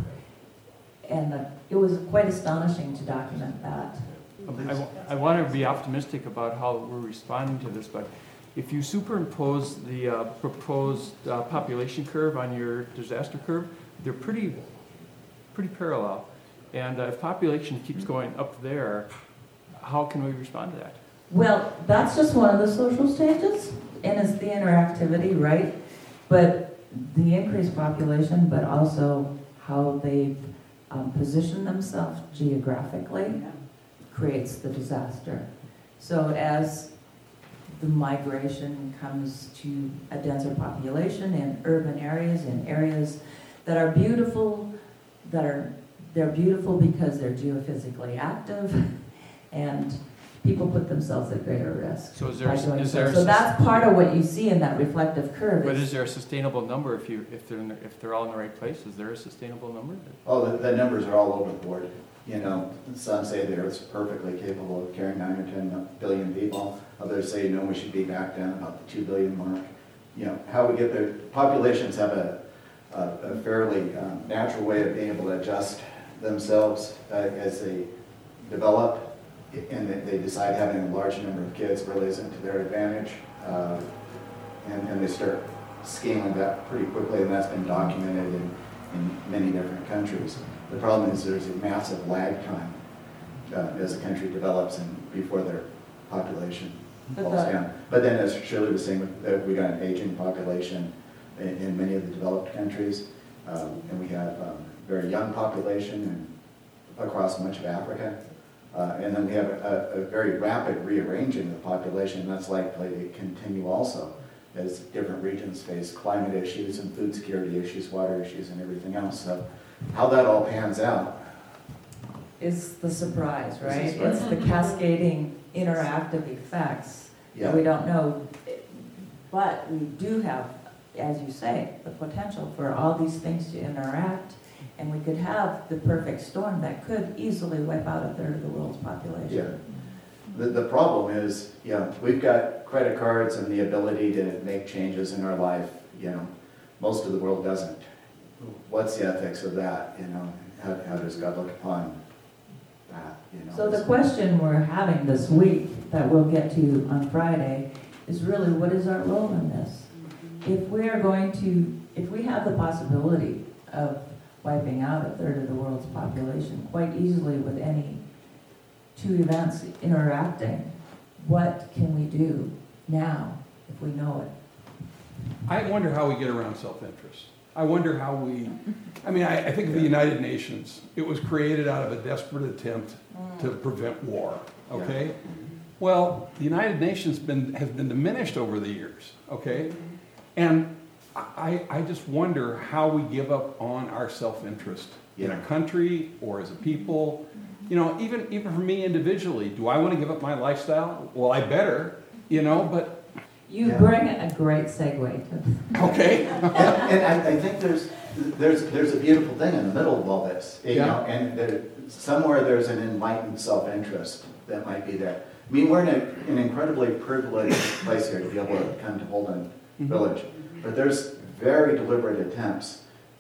And uh, it was quite astonishing to document that. I, wa- I want to be optimistic about how we're responding to this, but if you superimpose the uh, proposed uh, population curve on your disaster curve, they're pretty, pretty parallel. And uh, if population keeps going up there, how can we respond to that? Well, that's just one of the social stages, and it's the interactivity, right? But the increased population, but also how they've um, positioned themselves geographically creates the disaster. So as the migration comes to a denser population in urban areas, in areas that are beautiful, that are, they're beautiful because they're geophysically active, and people put themselves at greater risk. So is there, by doing is so. there, a So sus- that's part of what you see in that reflective curve. but It's- is there a sustainable number if you, if they're, in the, if they're all in the right place? Is there a sustainable number? Oh, the, the numbers are all over the board. You know, some say the Earth's perfectly capable of carrying nine or ten billion people. Others say, no, we should be back down about the two billion mark. You know, how we get there, populations have a, a, a fairly um, natural way of being able to adjust themselves uh, as they develop, and they, they decide having a large number of kids really isn't to their advantage. Uh, and, and they start scaling that pretty quickly, and that's been documented in, in many different countries. The problem is there's a massive lag time uh, as a country develops and before their population But falls the- down. But then, as Shirley was saying, uh, we got an aging population in, in many of the developed countries, um, and we have um, very young population in, across much of Africa. Uh, and then we have a, a very rapid rearranging of the population, and that's likely to continue also as different regions face climate issues and food security issues, water issues, and everything else. So how that all pans out. is the surprise, the right? surprise. It's the cascading interactive effects Yeah. that we don't know. But we do have, as you say, the potential for all these things to interact, and we could have the perfect storm that could easily wipe out a third of the world's population. Yeah. The, the problem is, you know, we've got credit cards and the ability to make changes in our life, you know. Most of the world doesn't. What's the ethics of that, you know? How, how does God look upon that, you know? So the question we're having this week, that we'll get to on Friday, is really, what is our role in this? If we are going to, if we have the possibility of wiping out a third of the world's population quite easily with any two events interacting, what can we do now if we know it? I wonder how we get around self-interest. I wonder how we, I mean, I, I think of the United Nations. It was created out of a desperate attempt to prevent war, okay? Well, the United Nations been, has been diminished over the years, okay? And I, I just wonder how we give up on our self-interest in a country or as a people. You know, even, even for me individually, do I want to give up my lifestyle? Well, I better, you know, but You Yeah. bring a great segue to okay. And, and I, I think there's, there's, there's a beautiful thing in the middle of all this, you Yeah. know, and there, somewhere there's an enlightened self-interest that might be there. I mean, we're in a, an incredibly privileged place here to be able to come to Holden Mhm. Village, but there's very deliberate attempts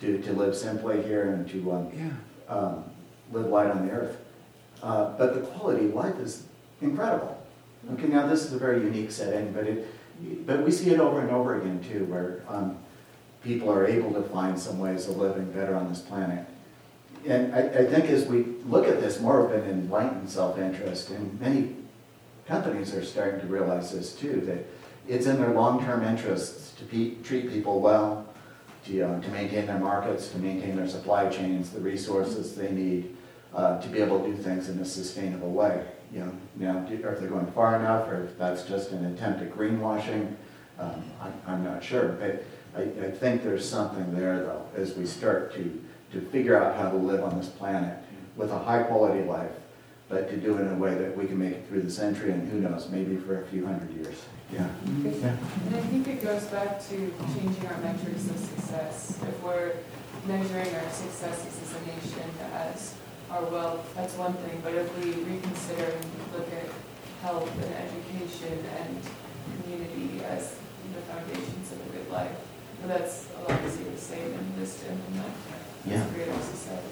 to, to live simply here and to um, Yeah. um, live light on the earth. Uh, but the quality of life is incredible. Okay, now this is a very unique setting, but it, but we see it over and over again too, where um, people are able to find some ways of living better on this planet. And I, I think as we look at this more of an enlightened self-interest, and many companies are starting to realize this too, that it's in their long-term interests to pe- treat people well, to, uh, to maintain their markets, to maintain their supply chains, the resources they need uh, to be able to do things in a sustainable way. You know, now, do- or if they're going far enough, or if that's just an attempt at greenwashing, um, I, I'm not sure. But I, I think there's something there, though, as we start to, to figure out how to live on this planet with a high-quality life, but to do it in a way that we can make it through the century, and who knows, maybe for a few hundred years. Yeah. Yeah. And I think it goes back to changing our metrics of success. If we're measuring our successes as a nation as our wealth, that's one thing, but if we reconsider and look at health and education and community as the foundations of a good life, well, that's a lot easier to say than just to implement. Yeah. It's greater society.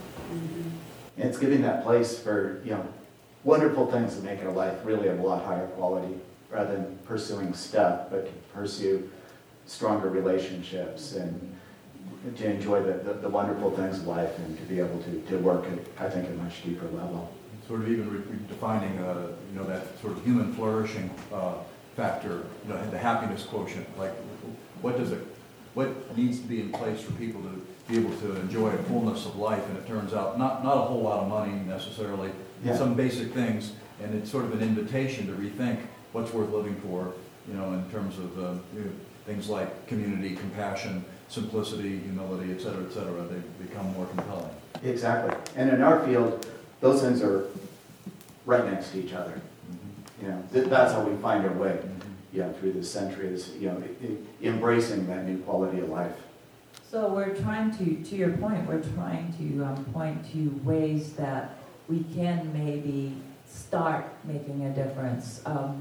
Mhm. And it's giving that place for, you know, wonderful things that make our life really of a lot higher quality, rather than pursuing stuff, but to pursue stronger relationships and to enjoy the, the, the wonderful things of life and to be able to, to work at, I think, at a much deeper level. Sort of even re- defining, uh, you know, that sort of human flourishing uh, factor, you know, the happiness quotient, like what does it, what needs to be in place for people to be able to enjoy a fullness of life? And it turns out not, not a whole lot of money necessarily, Yeah. some basic things, and it's sort of an invitation to rethink what's worth living for, you know, in terms of uh, you know, things like community, compassion, simplicity, humility, et cetera, et cetera. They become more compelling. Exactly. And in our field, those things are right next to each other. Mm-hmm. You know, th- that's how we find our way, Mm-hmm. you know, through this century, is, you know, i- i- embracing that new quality of life. So we're trying to, to your point, we're trying to um, point to ways that we can maybe start making a difference. Um,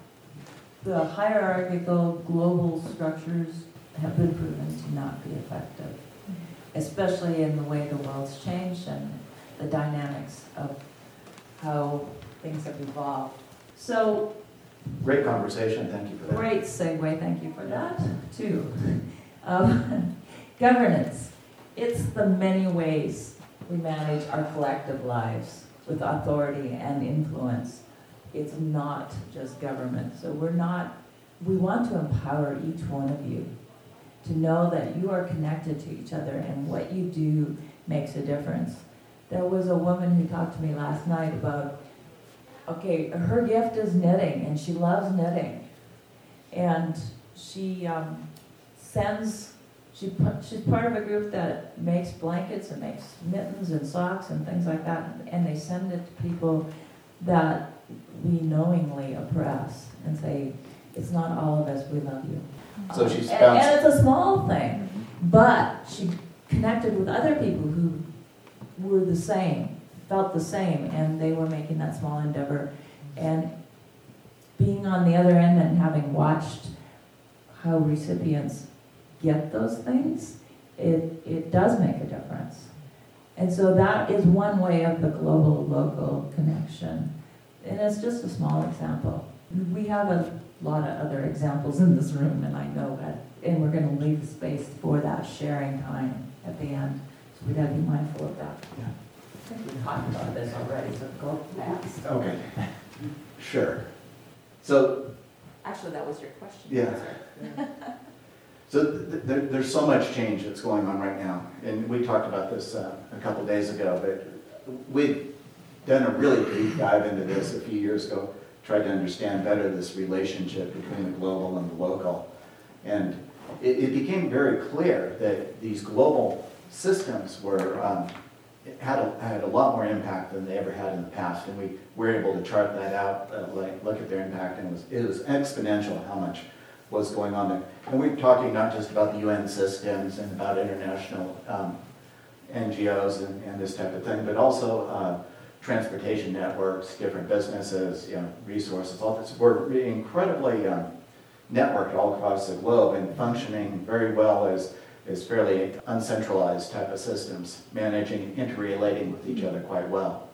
the hierarchical global structures have been proven to not be effective, especially in the way the world's changed and the dynamics of how things have evolved. So, Great conversation, thank you for that. great segue, thank you for that, too. Um, governance. It's the many ways we manage our collective lives with authority and influence. It's not just government. So we're not, we want to empower each one of you to know that you are connected to each other and what you do makes a difference. There was a woman who talked to me last night about, okay, her gift is knitting and she loves knitting. And she um, sends, she, she's part of a group that makes blankets and makes mittens and socks and things like that. And they send it to people that we knowingly oppress and say, it's not all of us, we love you. So she's and, found- and it's a small thing, but she connected with other people who were the same, felt the same, and they were making that small endeavor. And being on the other end and having watched how recipients get those things, it, it does make a difference. And so that is one way of the global-local connection. And it's just a small example. We have a lot of other examples in this room, and I know that, and we're going to leave the space for that sharing time at the end. So we got to be mindful of that. Yeah. I think we talked about this already, so go fast. Okay, sure. So, Actually, that was your question. yeah. So th- th- there's so much change that's going on right now, and we talked about this uh, a couple days ago, but we've done a really deep dive into this a few years ago, tried to understand better this relationship between the global and the local. And it, it became very clear that these global systems were, um, had, a, had a lot more impact than they ever had in the past, and we were able to chart that out, uh, like look at their impact, and it was, it was exponential how much was going on there. And we're talking not just about the U N systems and about international um, N G Os and, and this type of thing, but also uh, transportation networks, different businesses, you know, resources, all this. We're incredibly um, networked all across the globe and functioning very well as is fairly uncentralized type of systems, managing and interrelating with each other quite well.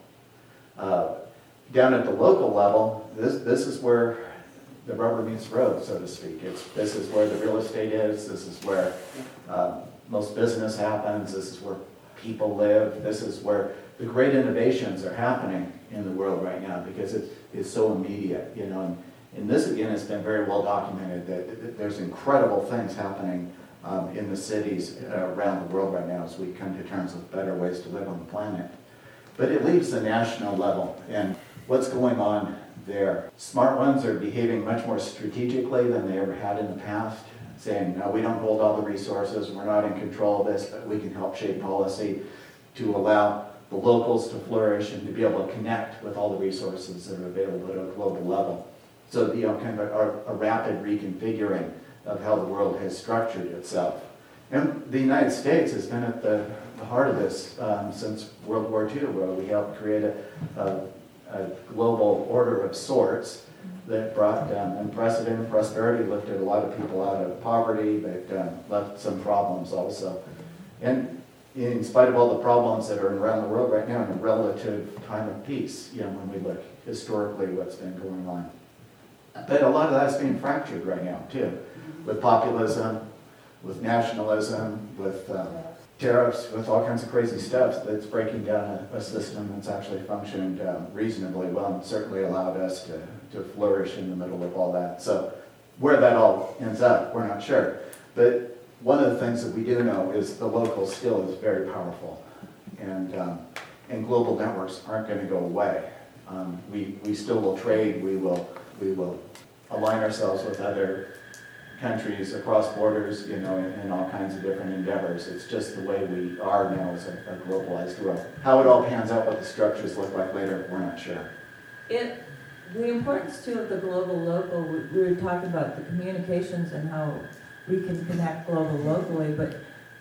Uh, down at the local level, this, this is where the rubber meets the road, so to speak. It's, this is where the real estate is, this is where uh, most business happens, this is where people live, this is where the great innovations are happening in the world right now because it is so immediate, you know. And, and this, again, has been very well documented that, that there's incredible things happening um, in the cities uh, around the world right now as we come to terms with better ways to live on the planet. But it leaves the national level and what's going on there. Smart ones are behaving much more strategically than they ever had in the past, saying, no, we don't hold all the resources, we're not in control of this, but we can help shape policy to allow the locals to flourish and to be able to connect with all the resources that are available at a global level. So, you know, kind of a, a rapid reconfiguring of how the world has structured itself. And the United States has been at the, the heart of this um, since World War Two, where we helped create a, a, a global order of sorts that brought um, unprecedented prosperity, lifted a lot of people out of poverty, but um, left some problems also. And in spite of all the problems that are around the world right now, in a relative time of peace, you know, when we look historically what's been going on. But a lot of that's being fractured right now, too, with populism, with nationalism, with uh, tariffs, with all kinds of crazy stuff that's breaking down a, a system that's actually functioned um, reasonably well and certainly allowed us to, to flourish in the middle of all that. So where that all ends up, we're not sure. But one of the things that we do know is the local skill is very powerful, and um, and global networks aren't going to go away. Um, we we still will trade. We will we will align ourselves with other countries across borders, you know, in, in all kinds of different endeavors. It's just the way we are now as a, a globalized world. How it all pans out, what the structures look like later, we're not sure. It, the importance too of the global local, we, we were talking about the communications and how we can connect global locally, but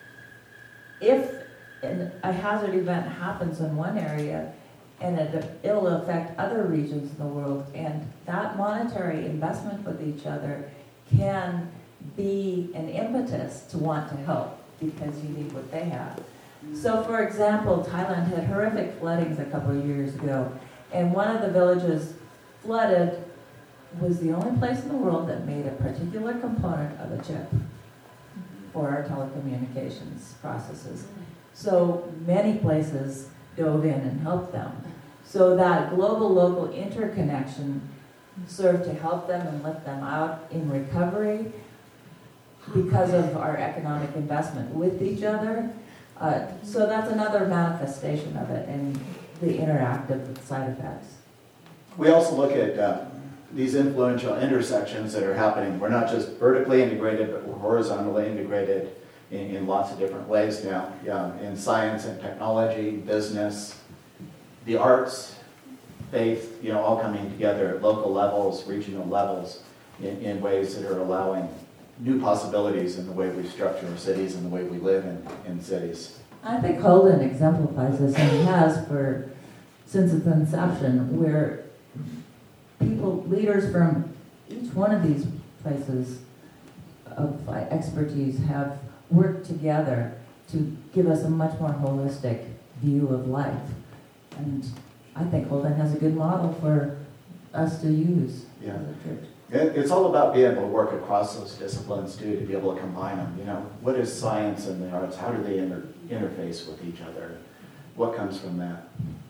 if an, a hazard event happens in one area and it, it'll affect other regions in the world, and that monetary investment with each other can be an impetus to want to help because you need what they have. So for example, Thailand had horrific floodings a couple of years ago, and one of the villages flooded was the only place in the world that made a particular component of a chip for our telecommunications processes. So many places dove in and helped them. So that global-local interconnection served to help them and lift them out in recovery because of our economic investment with each other. Uh, so that's another manifestation of it and the interactive side effects. We also look at uh, these influential intersections that are happening. We're not just vertically integrated, but we're horizontally integrated in, in lots of different ways now, yeah, in science and technology, business, the arts, faith, you know, all coming together at local levels, regional levels, in, in ways that are allowing new possibilities in the way we structure our cities and the way we live in, in cities. I think Holden exemplifies this, and he has for since its inception, where people, leaders from each one of these places of expertise have worked together to give us a much more holistic view of life. And I think Holden has a good model for us to use Yeah. as a church. It, it's all about being able to work across those disciplines too, to be able to combine them. You know, what is science and the arts? How do they inter interface with each other? What comes from that?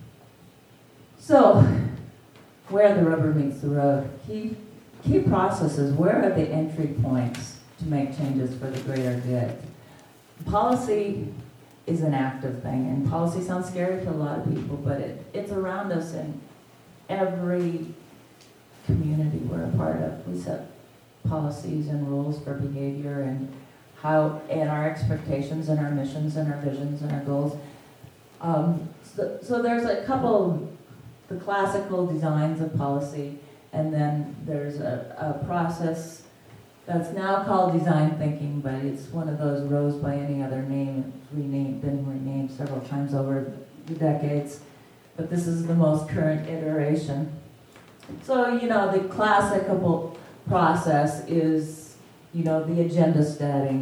So, where the rubber meets the road, key, key processes, where are the entry points to make changes for the greater good? Policy is an active thing, and policy sounds scary to a lot of people, but it, it's around us in every community we're a part of. We set policies and rules for behavior and how, and our expectations and our missions and our visions and our goals. Um, so, so there's a couple, the classical designs of policy, and then there's a, a process that's now called design thinking, but it's one of those rose by any other name. It's renamed, been renamed several times over the decades, but this is the most current iteration. So, you know, the classical process is, you know, the agenda setting,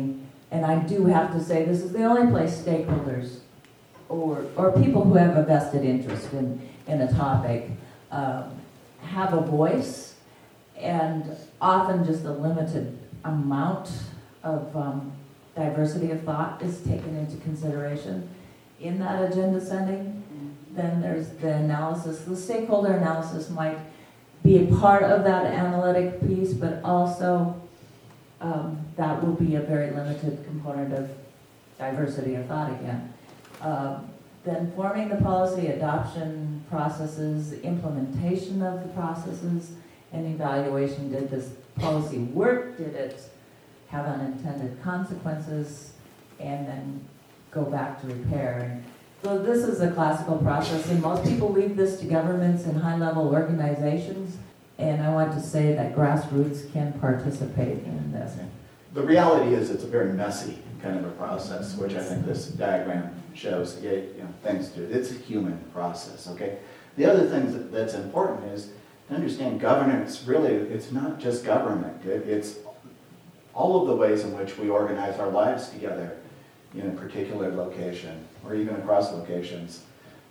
And I do have to say, this is the only place stakeholders or, or people who have a vested interest in, in a topic um, have a voice, and often just a limited amount of um, diversity of thought is taken into consideration in that agenda setting. Then there's the analysis. The stakeholder analysis might be a part of that analytic piece, but also um, that will be a very limited component of diversity of thought again. Um, then forming the policy, adoption processes, implementation of the processes, and evaluation. Did this policy work? Did it have unintended consequences? And then go back to repair. And so this is a classical process, and most people leave this to governments and high-level organizations. And I want to say that grassroots can participate in this. The reality is it's a very messy kind of a process, which I think this diagram shows. Yeah, you know, thanks to it. It's a human process, okay? The other thing that, that's important is to understand governance, really, it's not just government. It, it's all of the ways in which we organize our lives together in a particular location or even across locations.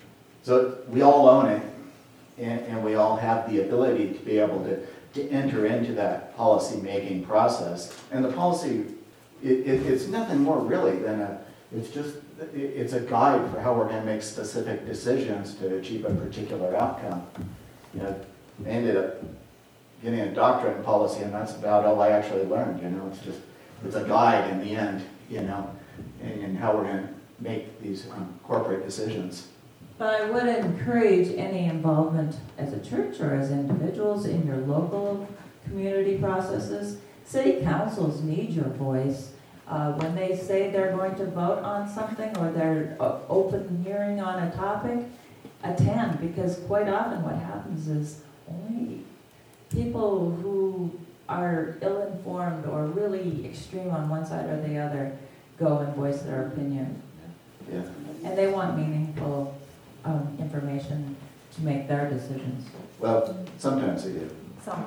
So we all own it, and, and we all have the ability to be able to, to enter into that policy-making process. And the policy, it, it, it's nothing more really than a, it's just, it, it's a guide for how we're going to make specific decisions to achieve a particular outcome. You know, I ended up getting a doctorate in policy, and that's about all I actually learned. You know, it's just, it's a guide in the end, you know, in, in how we're going to make these um, corporate decisions. But I would encourage any involvement as a church or as individuals in your local community processes. City councils need your voice. Uh, when they say they're going to vote on something or they're uh, open hearing on a topic, attend, because quite often what happens is only people who are ill-informed or really extreme on one side or the other go and voice their opinion. Yeah. And they want meaningful um, information to make their decisions. Well, sometimes they do. Some.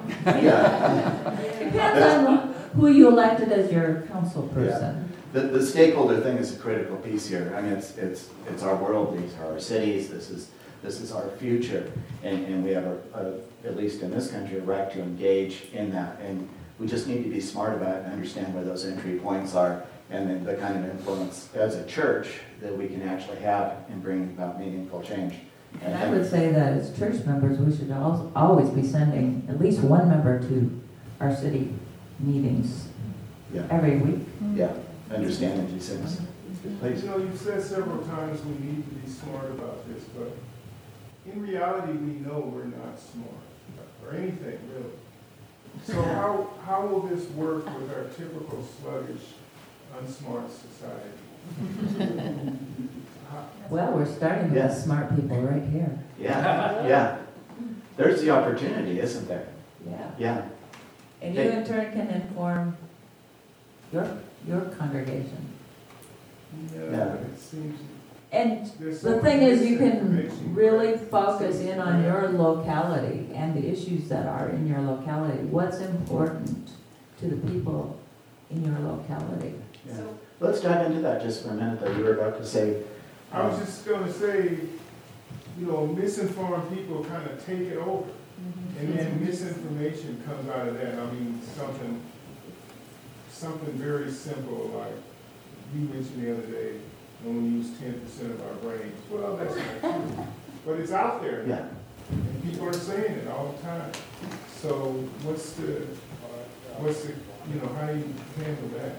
Yeah. Depends on who you elected as your council person. The, the stakeholder thing is a critical piece here. I mean, it's, it's, it's our world, these are our cities, this is, this is our future. And, and we have, a, a, at least in this country, a right to engage in that. And we just need to be smart about it and understand where those entry points are, and then the kind of influence as a church that we can actually have in bringing about meaningful change. And I would say that as church members, we should al- always be sending at least one member to our city meetings Yeah. every week. Yeah, understanding these things. Please. You know, you've said several times we need to be smart about this, but in reality, we know we're not smart, or anything, really. So how, how will this work with our typical sluggish, unsmart society? Well, we're starting with Yes. smart people right here. Yeah, yeah. There's the opportunity, isn't there? Yeah. Yeah. And you in turn can inform your, your congregation. Yeah, but it seems. And there's so the thing much is, you can misinformation. really focus in on your locality and the issues that are in your locality. What's important to the people in your locality? Yeah. Let's dive into that just for a minute, though. You were about to say. I was just gonna say, you know, misinformed people kind of take it over. And then misinformation comes out of that. I mean, something, something very simple like you mentioned the other day, when we use ten percent of our brains. Well, that's not true, but it's out there. Yeah. And people are saying it all the time. So what's the, what's the, you know, how do you handle that?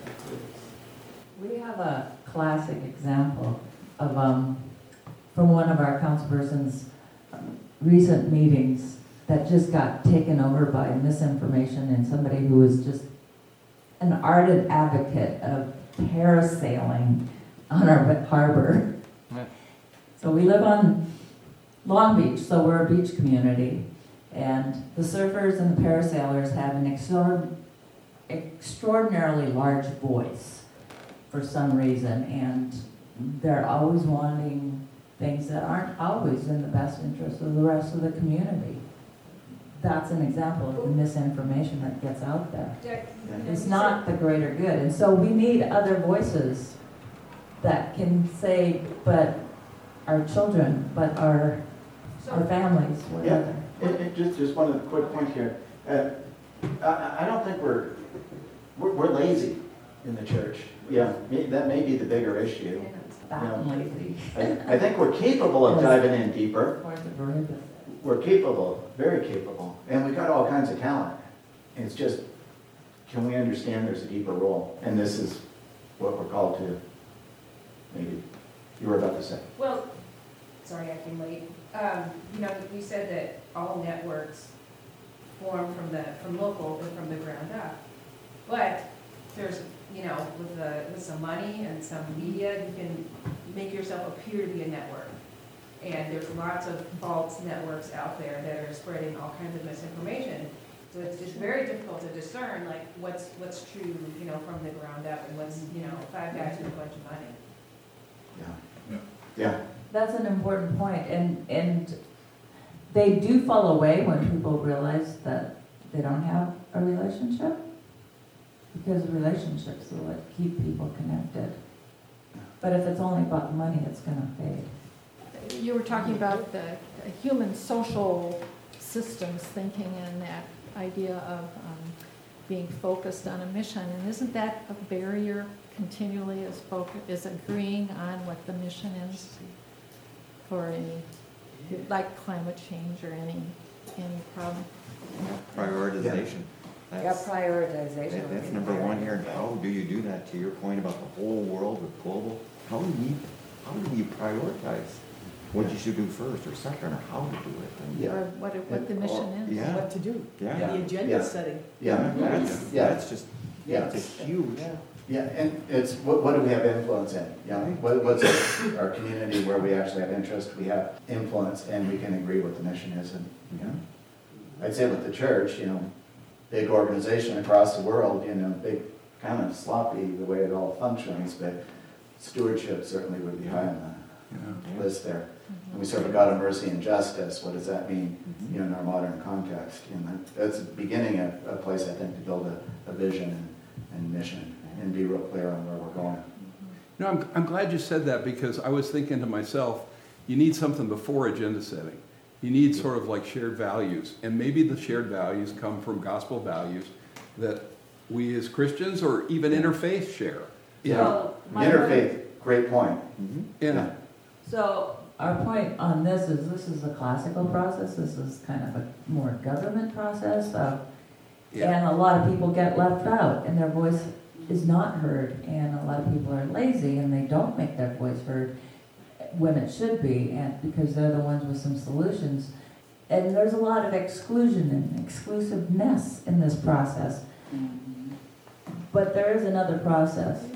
We have a classic example of, um, from one of our councilpersons' um, recent meetings that just got taken over by misinformation, and somebody who was just an ardent advocate of parasailing on our harbor. Yeah. So we live on Long Beach, so we're a beach community, and the surfers and the parasailers have an exor- extraordinarily large voice for some reason, and they're always wanting things that aren't always in the best interest of the rest of the community. that's an example of the misinformation that gets out there. Yeah, It's not the greater good. And so we need other voices that can say, but our children, but our, our families, whatever. And, and just, just one quick point here. Uh, I, I don't think we're, we're, we're lazy in the church. Yeah, may- that may be the bigger issue. Fat and lazy. I, I think we're capable of diving in deeper. Or the verb. We're capable, very capable, and we've got all kinds of talent. It's just, can we understand there's a deeper role? And this is what we're called to. Maybe you were about to say. Well, sorry I came late. Um, you know, you said that all networks form from the, from local or from the ground up. But there's, you know, with the, with some money and some media, you can make yourself appear to be a network. And there's lots of false networks out there that are spreading all kinds of misinformation. So it's, it's very difficult to discern, like, what's, what's true, you know, from the ground up and what's, you know, five guys with a bunch of money. Yeah. Yeah. That's an important point, and, and they do fall away when people realize that they don't have a relationship, because relationships are what keep people connected. But if it's only about the money, it's gonna fade. You were talking about the human social systems thinking and that idea of um, being focused on a mission, and isn't that a barrier continually is focus, is agreeing on what the mission is for any, like climate change or any, any problem? Prioritization. Yeah, That's- prioritization. that- That's number one here. And how do you do that, to your point about the whole world with global? How do we, how do we prioritize what you should do first or second, or how to do it? And- Yeah. Or what, what the mission is? Yeah. What to do, Yeah. the agenda Yeah. setting. Yeah. That's, Yeah. that's just, Yeah. it's a huge. Yeah, and it's, what, what do we have influence in? You know, what, what's our, our community where we actually have interest, we have influence, and we can agree what the mission is, and, you know. I'd say with the church, you know, big organization across the world, you know, big, kind of sloppy the way it all functions, but stewardship certainly would be high on the list there. And we serve a God of mercy and justice. What does that mean, you know, in our modern context? You know, that's the beginning of a place, I think, to build a, a vision and, and mission and be real clear on where we're going. No, I'm, I'm glad you said that, because I was thinking to myself, you need something before agenda setting. You need sort of like shared values, and maybe the shared values come from gospel values that we as Christians or even interfaith share. You know? Well, my- Interfaith, great point. Yeah. So our point on this is, this is a classical process, this is kind of a more government process of, and a lot of people get left out and their voice is not heard, and a lot of people are lazy and they don't make their voice heard when it should be, and because they're the ones with some solutions. And there's a lot of exclusion and exclusiveness in this process. But there is another process.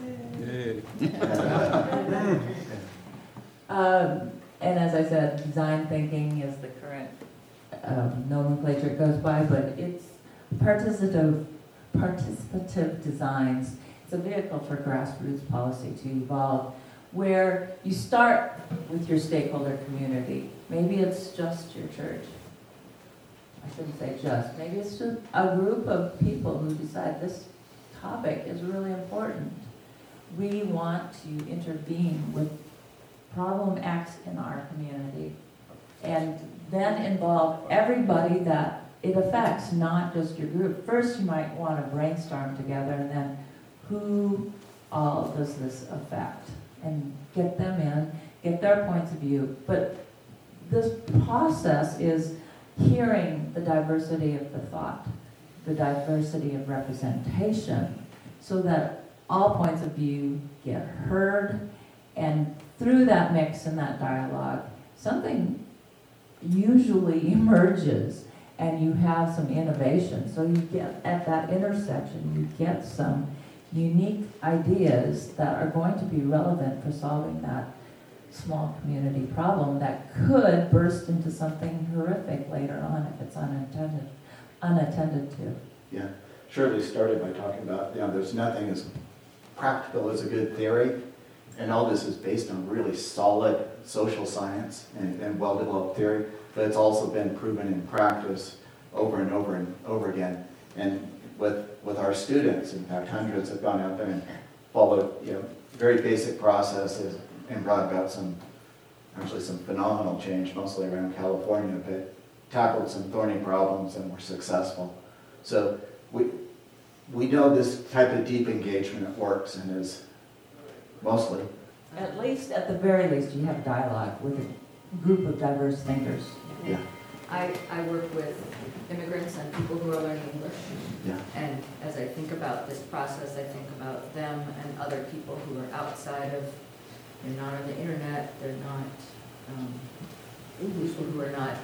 Um, and as I said, design thinking is the current um, nomenclature it goes by, but it's participative, participative designs. It's a vehicle for grassroots policy to evolve, where you start with your stakeholder community. Maybe it's just your church. I shouldn't say just. Maybe it's just a group of people who decide this topic is really important. We want to intervene with problem X in our community, and then involve everybody that it affects, not just your group. First, you might want to brainstorm together, and then who all does this affect? And get them in, get their points of view. But this process is hearing the diversity of the thought, the diversity of representation, so that all points of view get heard, and through that mix and that dialogue, something usually emerges, and you have some innovation. So you get, at that intersection, you get some unique ideas that are going to be relevant for solving that small community problem that could burst into something horrific later on if it's unattended, unattended to. Yeah, Shirley started by talking about, you know, there's nothing as practical as a good theory, and all this is based on really solid social science and, and well-developed theory, but it's also been proven in practice over and over and over again. And with, with our students, in fact, hundreds have gone out there and followed, you know, very basic processes and brought about some, actually some phenomenal change, mostly around California, but tackled some thorny problems and were successful. So we, we know this type of deep engagement works and is mostly. At least, at the very least, you have dialogue with a group of diverse thinkers. Yeah. I, I work with immigrants and people who are learning English. Yeah. And as I think about this process, I think about them and other people who are outside of, they're not on the internet, they're not, um, people who are not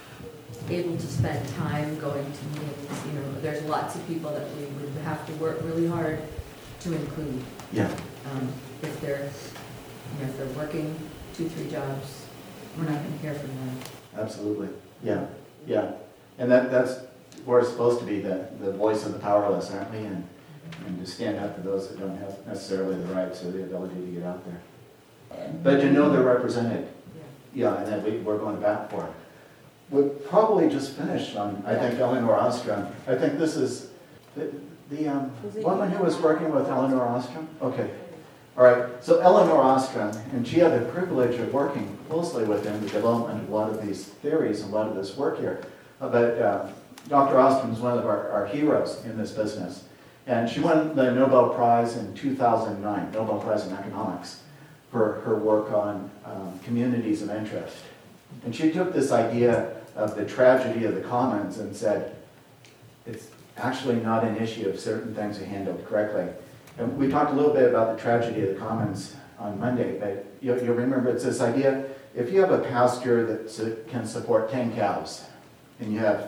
able to spend time going to meetings. You know, there's lots of people that we would have to work really hard to include. Yeah. Um, if they're, you know, if they're working two, three jobs, we're not going to hear from them. Absolutely. Yeah. Yeah. And that, that's, we're supposed to be the, the voice of the powerless, aren't we? And, and to stand up to those that don't have necessarily the rights or the ability to get out there. But to know they're represented. Yeah, and that we, we're going back for it. We probably just finished on, I think, Eleanor Ostrom. I think this is the, the um, woman who was working with Eleanor Ostrom? Okay. All right. So Eleanor Ostrom, and she had the privilege of working closely with him, the development of a lot of these theories and a lot of this work here. But uh, Doctor Ostrom is one of our, our heroes in this business. And she won the Nobel Prize in two thousand nine, Nobel Prize in Economics, for her work on um, communities of interest. And she took this idea of the tragedy of the commons and said, it's actually not an issue if certain things are handled correctly. And we talked a little bit about the tragedy of the commons on Monday, but you'll, you'll remember it's this idea, if you have a pasture that su- can support ten cows, and you have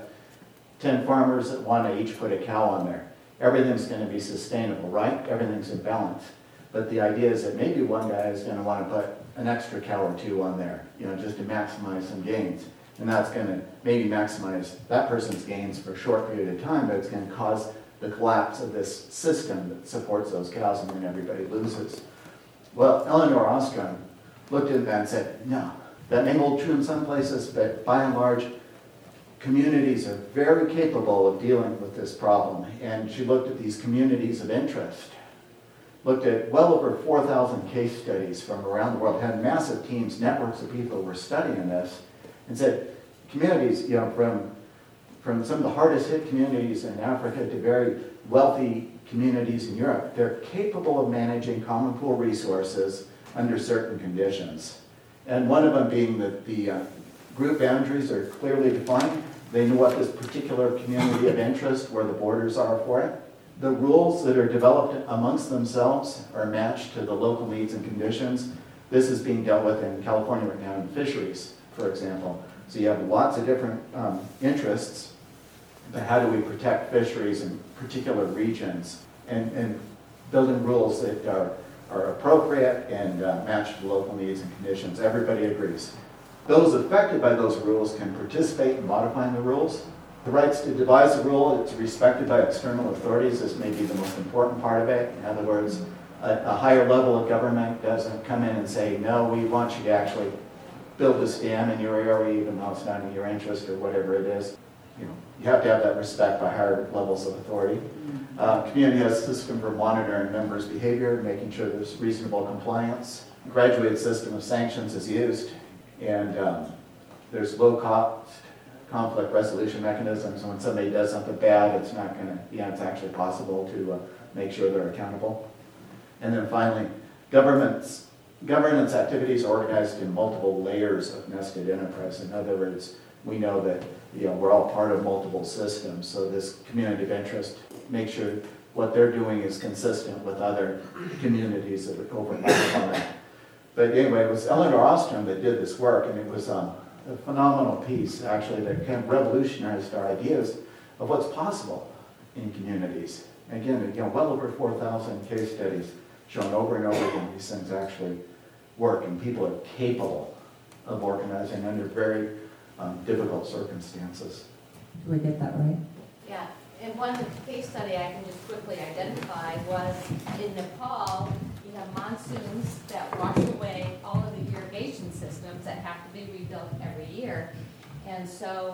ten farmers that want to each put a cow on there, everything's going to be sustainable, right? Everything's in balance. But the idea is that maybe one guy is going to want to put an extra cow or two on there, you know, just to maximize some gains. And that's going to maybe maximize that person's gains for a short period of time, but it's going to cause the collapse of this system that supports those cows, and then everybody loses. Well, Eleanor Ostrom looked at that and said, no, that may hold true in some places, but by and large, communities are very capable of dealing with this problem. And she looked at these communities of interest, looked at well over four thousand case studies from around the world, had massive teams, networks of people who were studying this, and said, communities, you know, from, from some of the hardest hit communities in Africa to very wealthy communities in Europe, they're capable of managing common pool resources under certain conditions. And one of them being that the uh, group boundaries are clearly defined. They know what this particular community of interest, where the borders are for it. The rules that are developed amongst themselves are matched to the local needs and conditions. This is being dealt with in California right now in fisheries, for example. So you have lots of different um, interests, but how do we protect fisheries in particular regions, and, and building rules that are, are appropriate and uh, match the local needs and conditions. Everybody agrees. Those affected by those rules can participate in modifying the rules. The rights to devise a rule that's respected by external authorities is maybe the most important part of it. In other words, a, a higher level of government doesn't come in and say, no, we want you to actually build this dam in your area, even though it's not in your interest or whatever it is. You know, you have to have that respect by higher levels of authority. Uh, community has a system for monitoring members' behavior, making sure there's reasonable compliance. A graduated system of sanctions is used, and um, there's low-cost conflict resolution mechanisms. And when somebody does something bad, it's not going to, yeah, it's actually possible to uh, make sure they're accountable. And then finally, governments, governance activities are organized in multiple layers of nested enterprise. In other words, we know that, you know, we're all part of multiple systems, so this community of interest makes sure what they're doing is consistent with other communities that overlap on that. But anyway, it was Eleanor Ostrom that did this work, and it was um, a phenomenal piece, actually, that kind of revolutionized our ideas of what's possible in communities. Again, you know, well over four thousand case studies showing over and over again these things actually work, and people are capable of organizing under very um, difficult circumstances. Do we get that right? Yeah, and one case study I can just quickly identify was in Nepal. You have monsoons that wash away all of the irrigation systems that have to be rebuilt every year. And so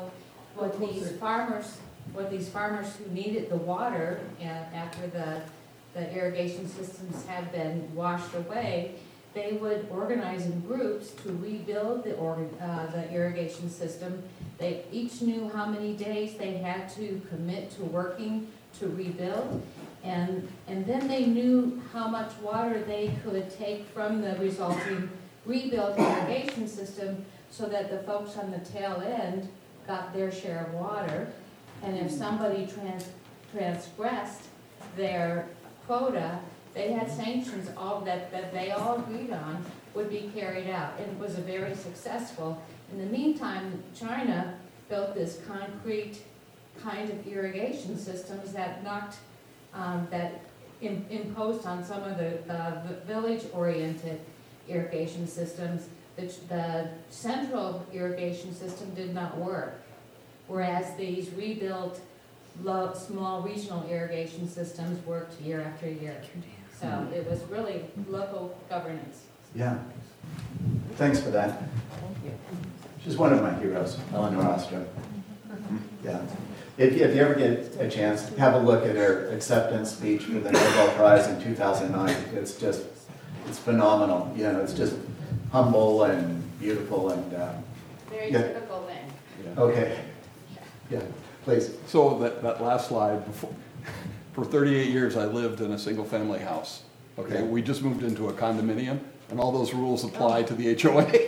what these farmers, what these farmers who needed the water, and after the, the irrigation systems have been washed away, they would organize in groups to rebuild the organ, uh, the irrigation system. They each knew how many days they had to commit to working to rebuild. And, and then they knew how much water they could take from the resulting rebuilt irrigation system so that the folks on the tail end got their share of water. And if somebody trans, transgressed their quota, they had sanctions all that, that they all agreed on would be carried out. And it was a very successful. In the meantime, China built this concrete kind of irrigation systems that knocked, um, that im imposed on some of the, the, the village-oriented irrigation systems. The, the central irrigation system did not work, whereas these rebuilt low, small regional irrigation systems worked year after year. So it was really local governance. Yeah. Thanks for that. Thank you. She's one of my heroes, Eleanor Ostrom. Yeah. If you, if you ever get a chance, have a look at her acceptance speech for the Nobel Prize in two thousand nine. It's just, it's phenomenal. You know, it's just humble and beautiful and. Um, Very yeah. typical then. Okay. Yeah, please. So that, that last slide, before, for thirty-eight years, I lived in a single-family house. Okay, we just moved into a condominium, and all those rules apply to the H O A. That's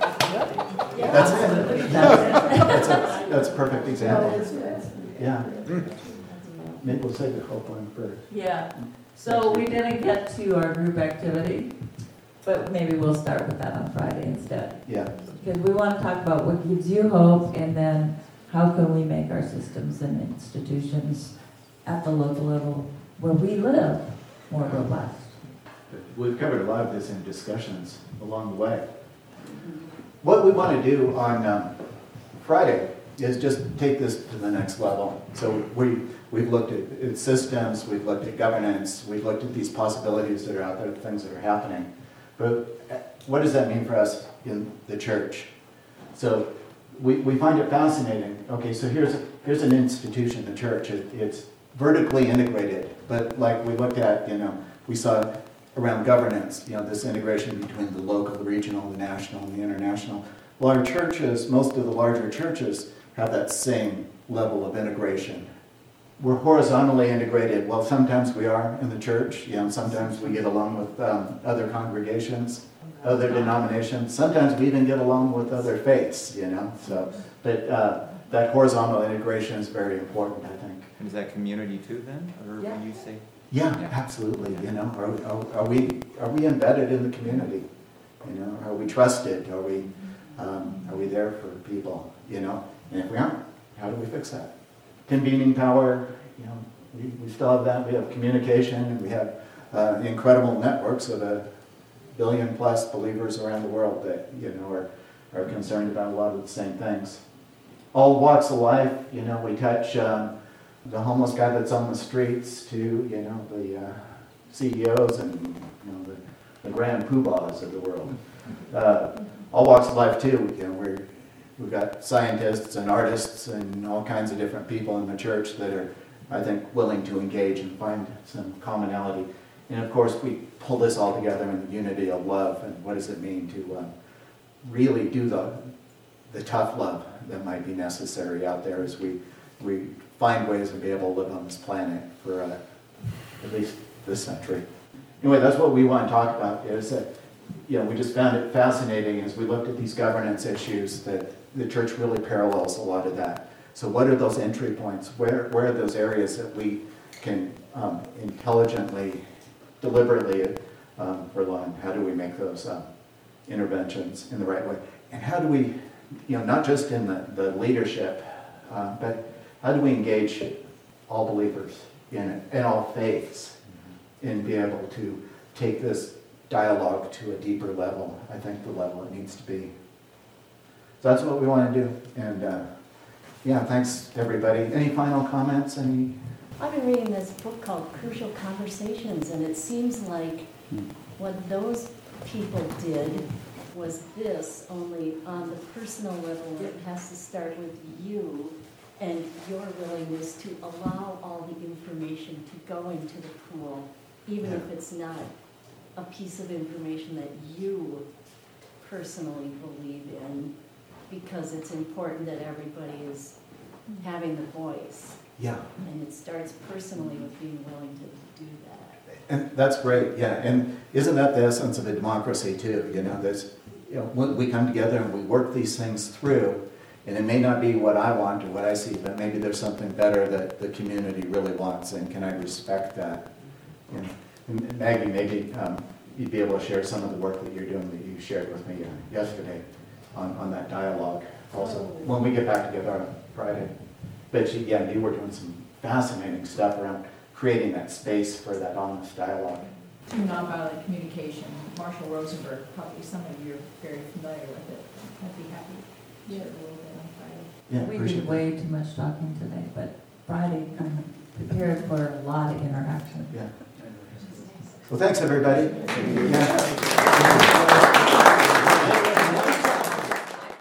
it. That's a, that's a perfect example. Yeah. Maybe we'll save the whole one for. Yeah, so we didn't get to our group activity, but maybe we'll start with that on Friday instead. Yeah. Because we want to talk about what gives you hope, and then how can we make our systems and institutions at the local level where we live more robust. We've covered a lot of this in discussions along the way. What we want to do on um, Friday is just take this to the next level. So we, we've looked at, at systems, we've looked at governance, we've looked at these possibilities that are out there, the things that are happening. But what does that mean for us in the church? So we, we find it fascinating. Okay, so here's, here's an institution, the church. It, it's vertically integrated, but like we looked at, you know, we saw around governance, you know, this integration between the local, the regional, the national, and the international. Well, our churches, most of the larger churches, have that same level of integration. We're horizontally integrated. Well, sometimes we are in the church, you know, sometimes we get along with um, other congregations, other denominations. Sometimes we even get along with other faiths, you know. So, but uh, that horizontal integration is very important, I think. Is that community too then, or Yeah. when you say? Yeah, absolutely. You know, are, are, are we are we embedded in the community? You know, are we trusted? Are we um, are we there for people? You know, and if we aren't, how do we fix that? Convening power. You know, we, we still have that. We have communication, and we have uh, incredible networks of a billion plus believers around the world that you know are are concerned about a lot of the same things. All walks of life. You know, we touch. Um, the homeless guy that's on the streets to, you know, the uh, C E Os and, you know, the, the grand poobahs of the world. Uh, all walks of life too, you know, we're, we've got scientists and artists and all kinds of different people in the church that are, I think, willing to engage and find some commonality. And of course, we pull this all together in the unity of love, and what does it mean to um, really do the, the tough love that might be necessary out there as we, we find ways to be able to live on this planet for uh, at least this century. Anyway, that's what we want to talk about, is that, you know, we just found it fascinating as we looked at these governance issues that the church really parallels a lot of that. So what are those entry points? Where, where are those areas that we can um, intelligently, deliberately um, rely on? How do we make those um, interventions in the right way? And how do we, you know, not just in the, the leadership, uh, but how do we engage all believers in, in all faiths and be able to take this dialogue to a deeper level, I think the level it needs to be. So that's what we want to do. And uh, yeah, thanks everybody. Any final comments? Any? I've been reading this book called Crucial Conversations, and it seems like what those people did was this, only on the personal level, it has to start with you and your willingness to allow all the information to go into the pool, even if it's not a piece of information that you personally believe in, because it's important that everybody is having the voice. Yeah. And it starts personally with being willing to do that. And that's great, yeah, and isn't that the essence of a democracy too, you know, there's, you know, when we come together and we work these things through, and it may not be what I want or what I see, but maybe there's something better that the community really wants, and can I respect that? You know, and Maggie, maybe um, you'd be able to share some of the work that you're doing that you shared with me uh, yesterday on, on that dialogue also, when we get back together on Friday. But you, yeah, you were doing some fascinating stuff around creating that space for that honest dialogue. To nonviolent communication, Marshall Rosenberg, probably some of you are very familiar with it. I'd be happy to share a little bit on Friday. Yeah, We appreciate did that. way too much talking today, but Friday, I'm prepared for a lot of interaction. Yeah. Well, thanks, everybody. Yeah.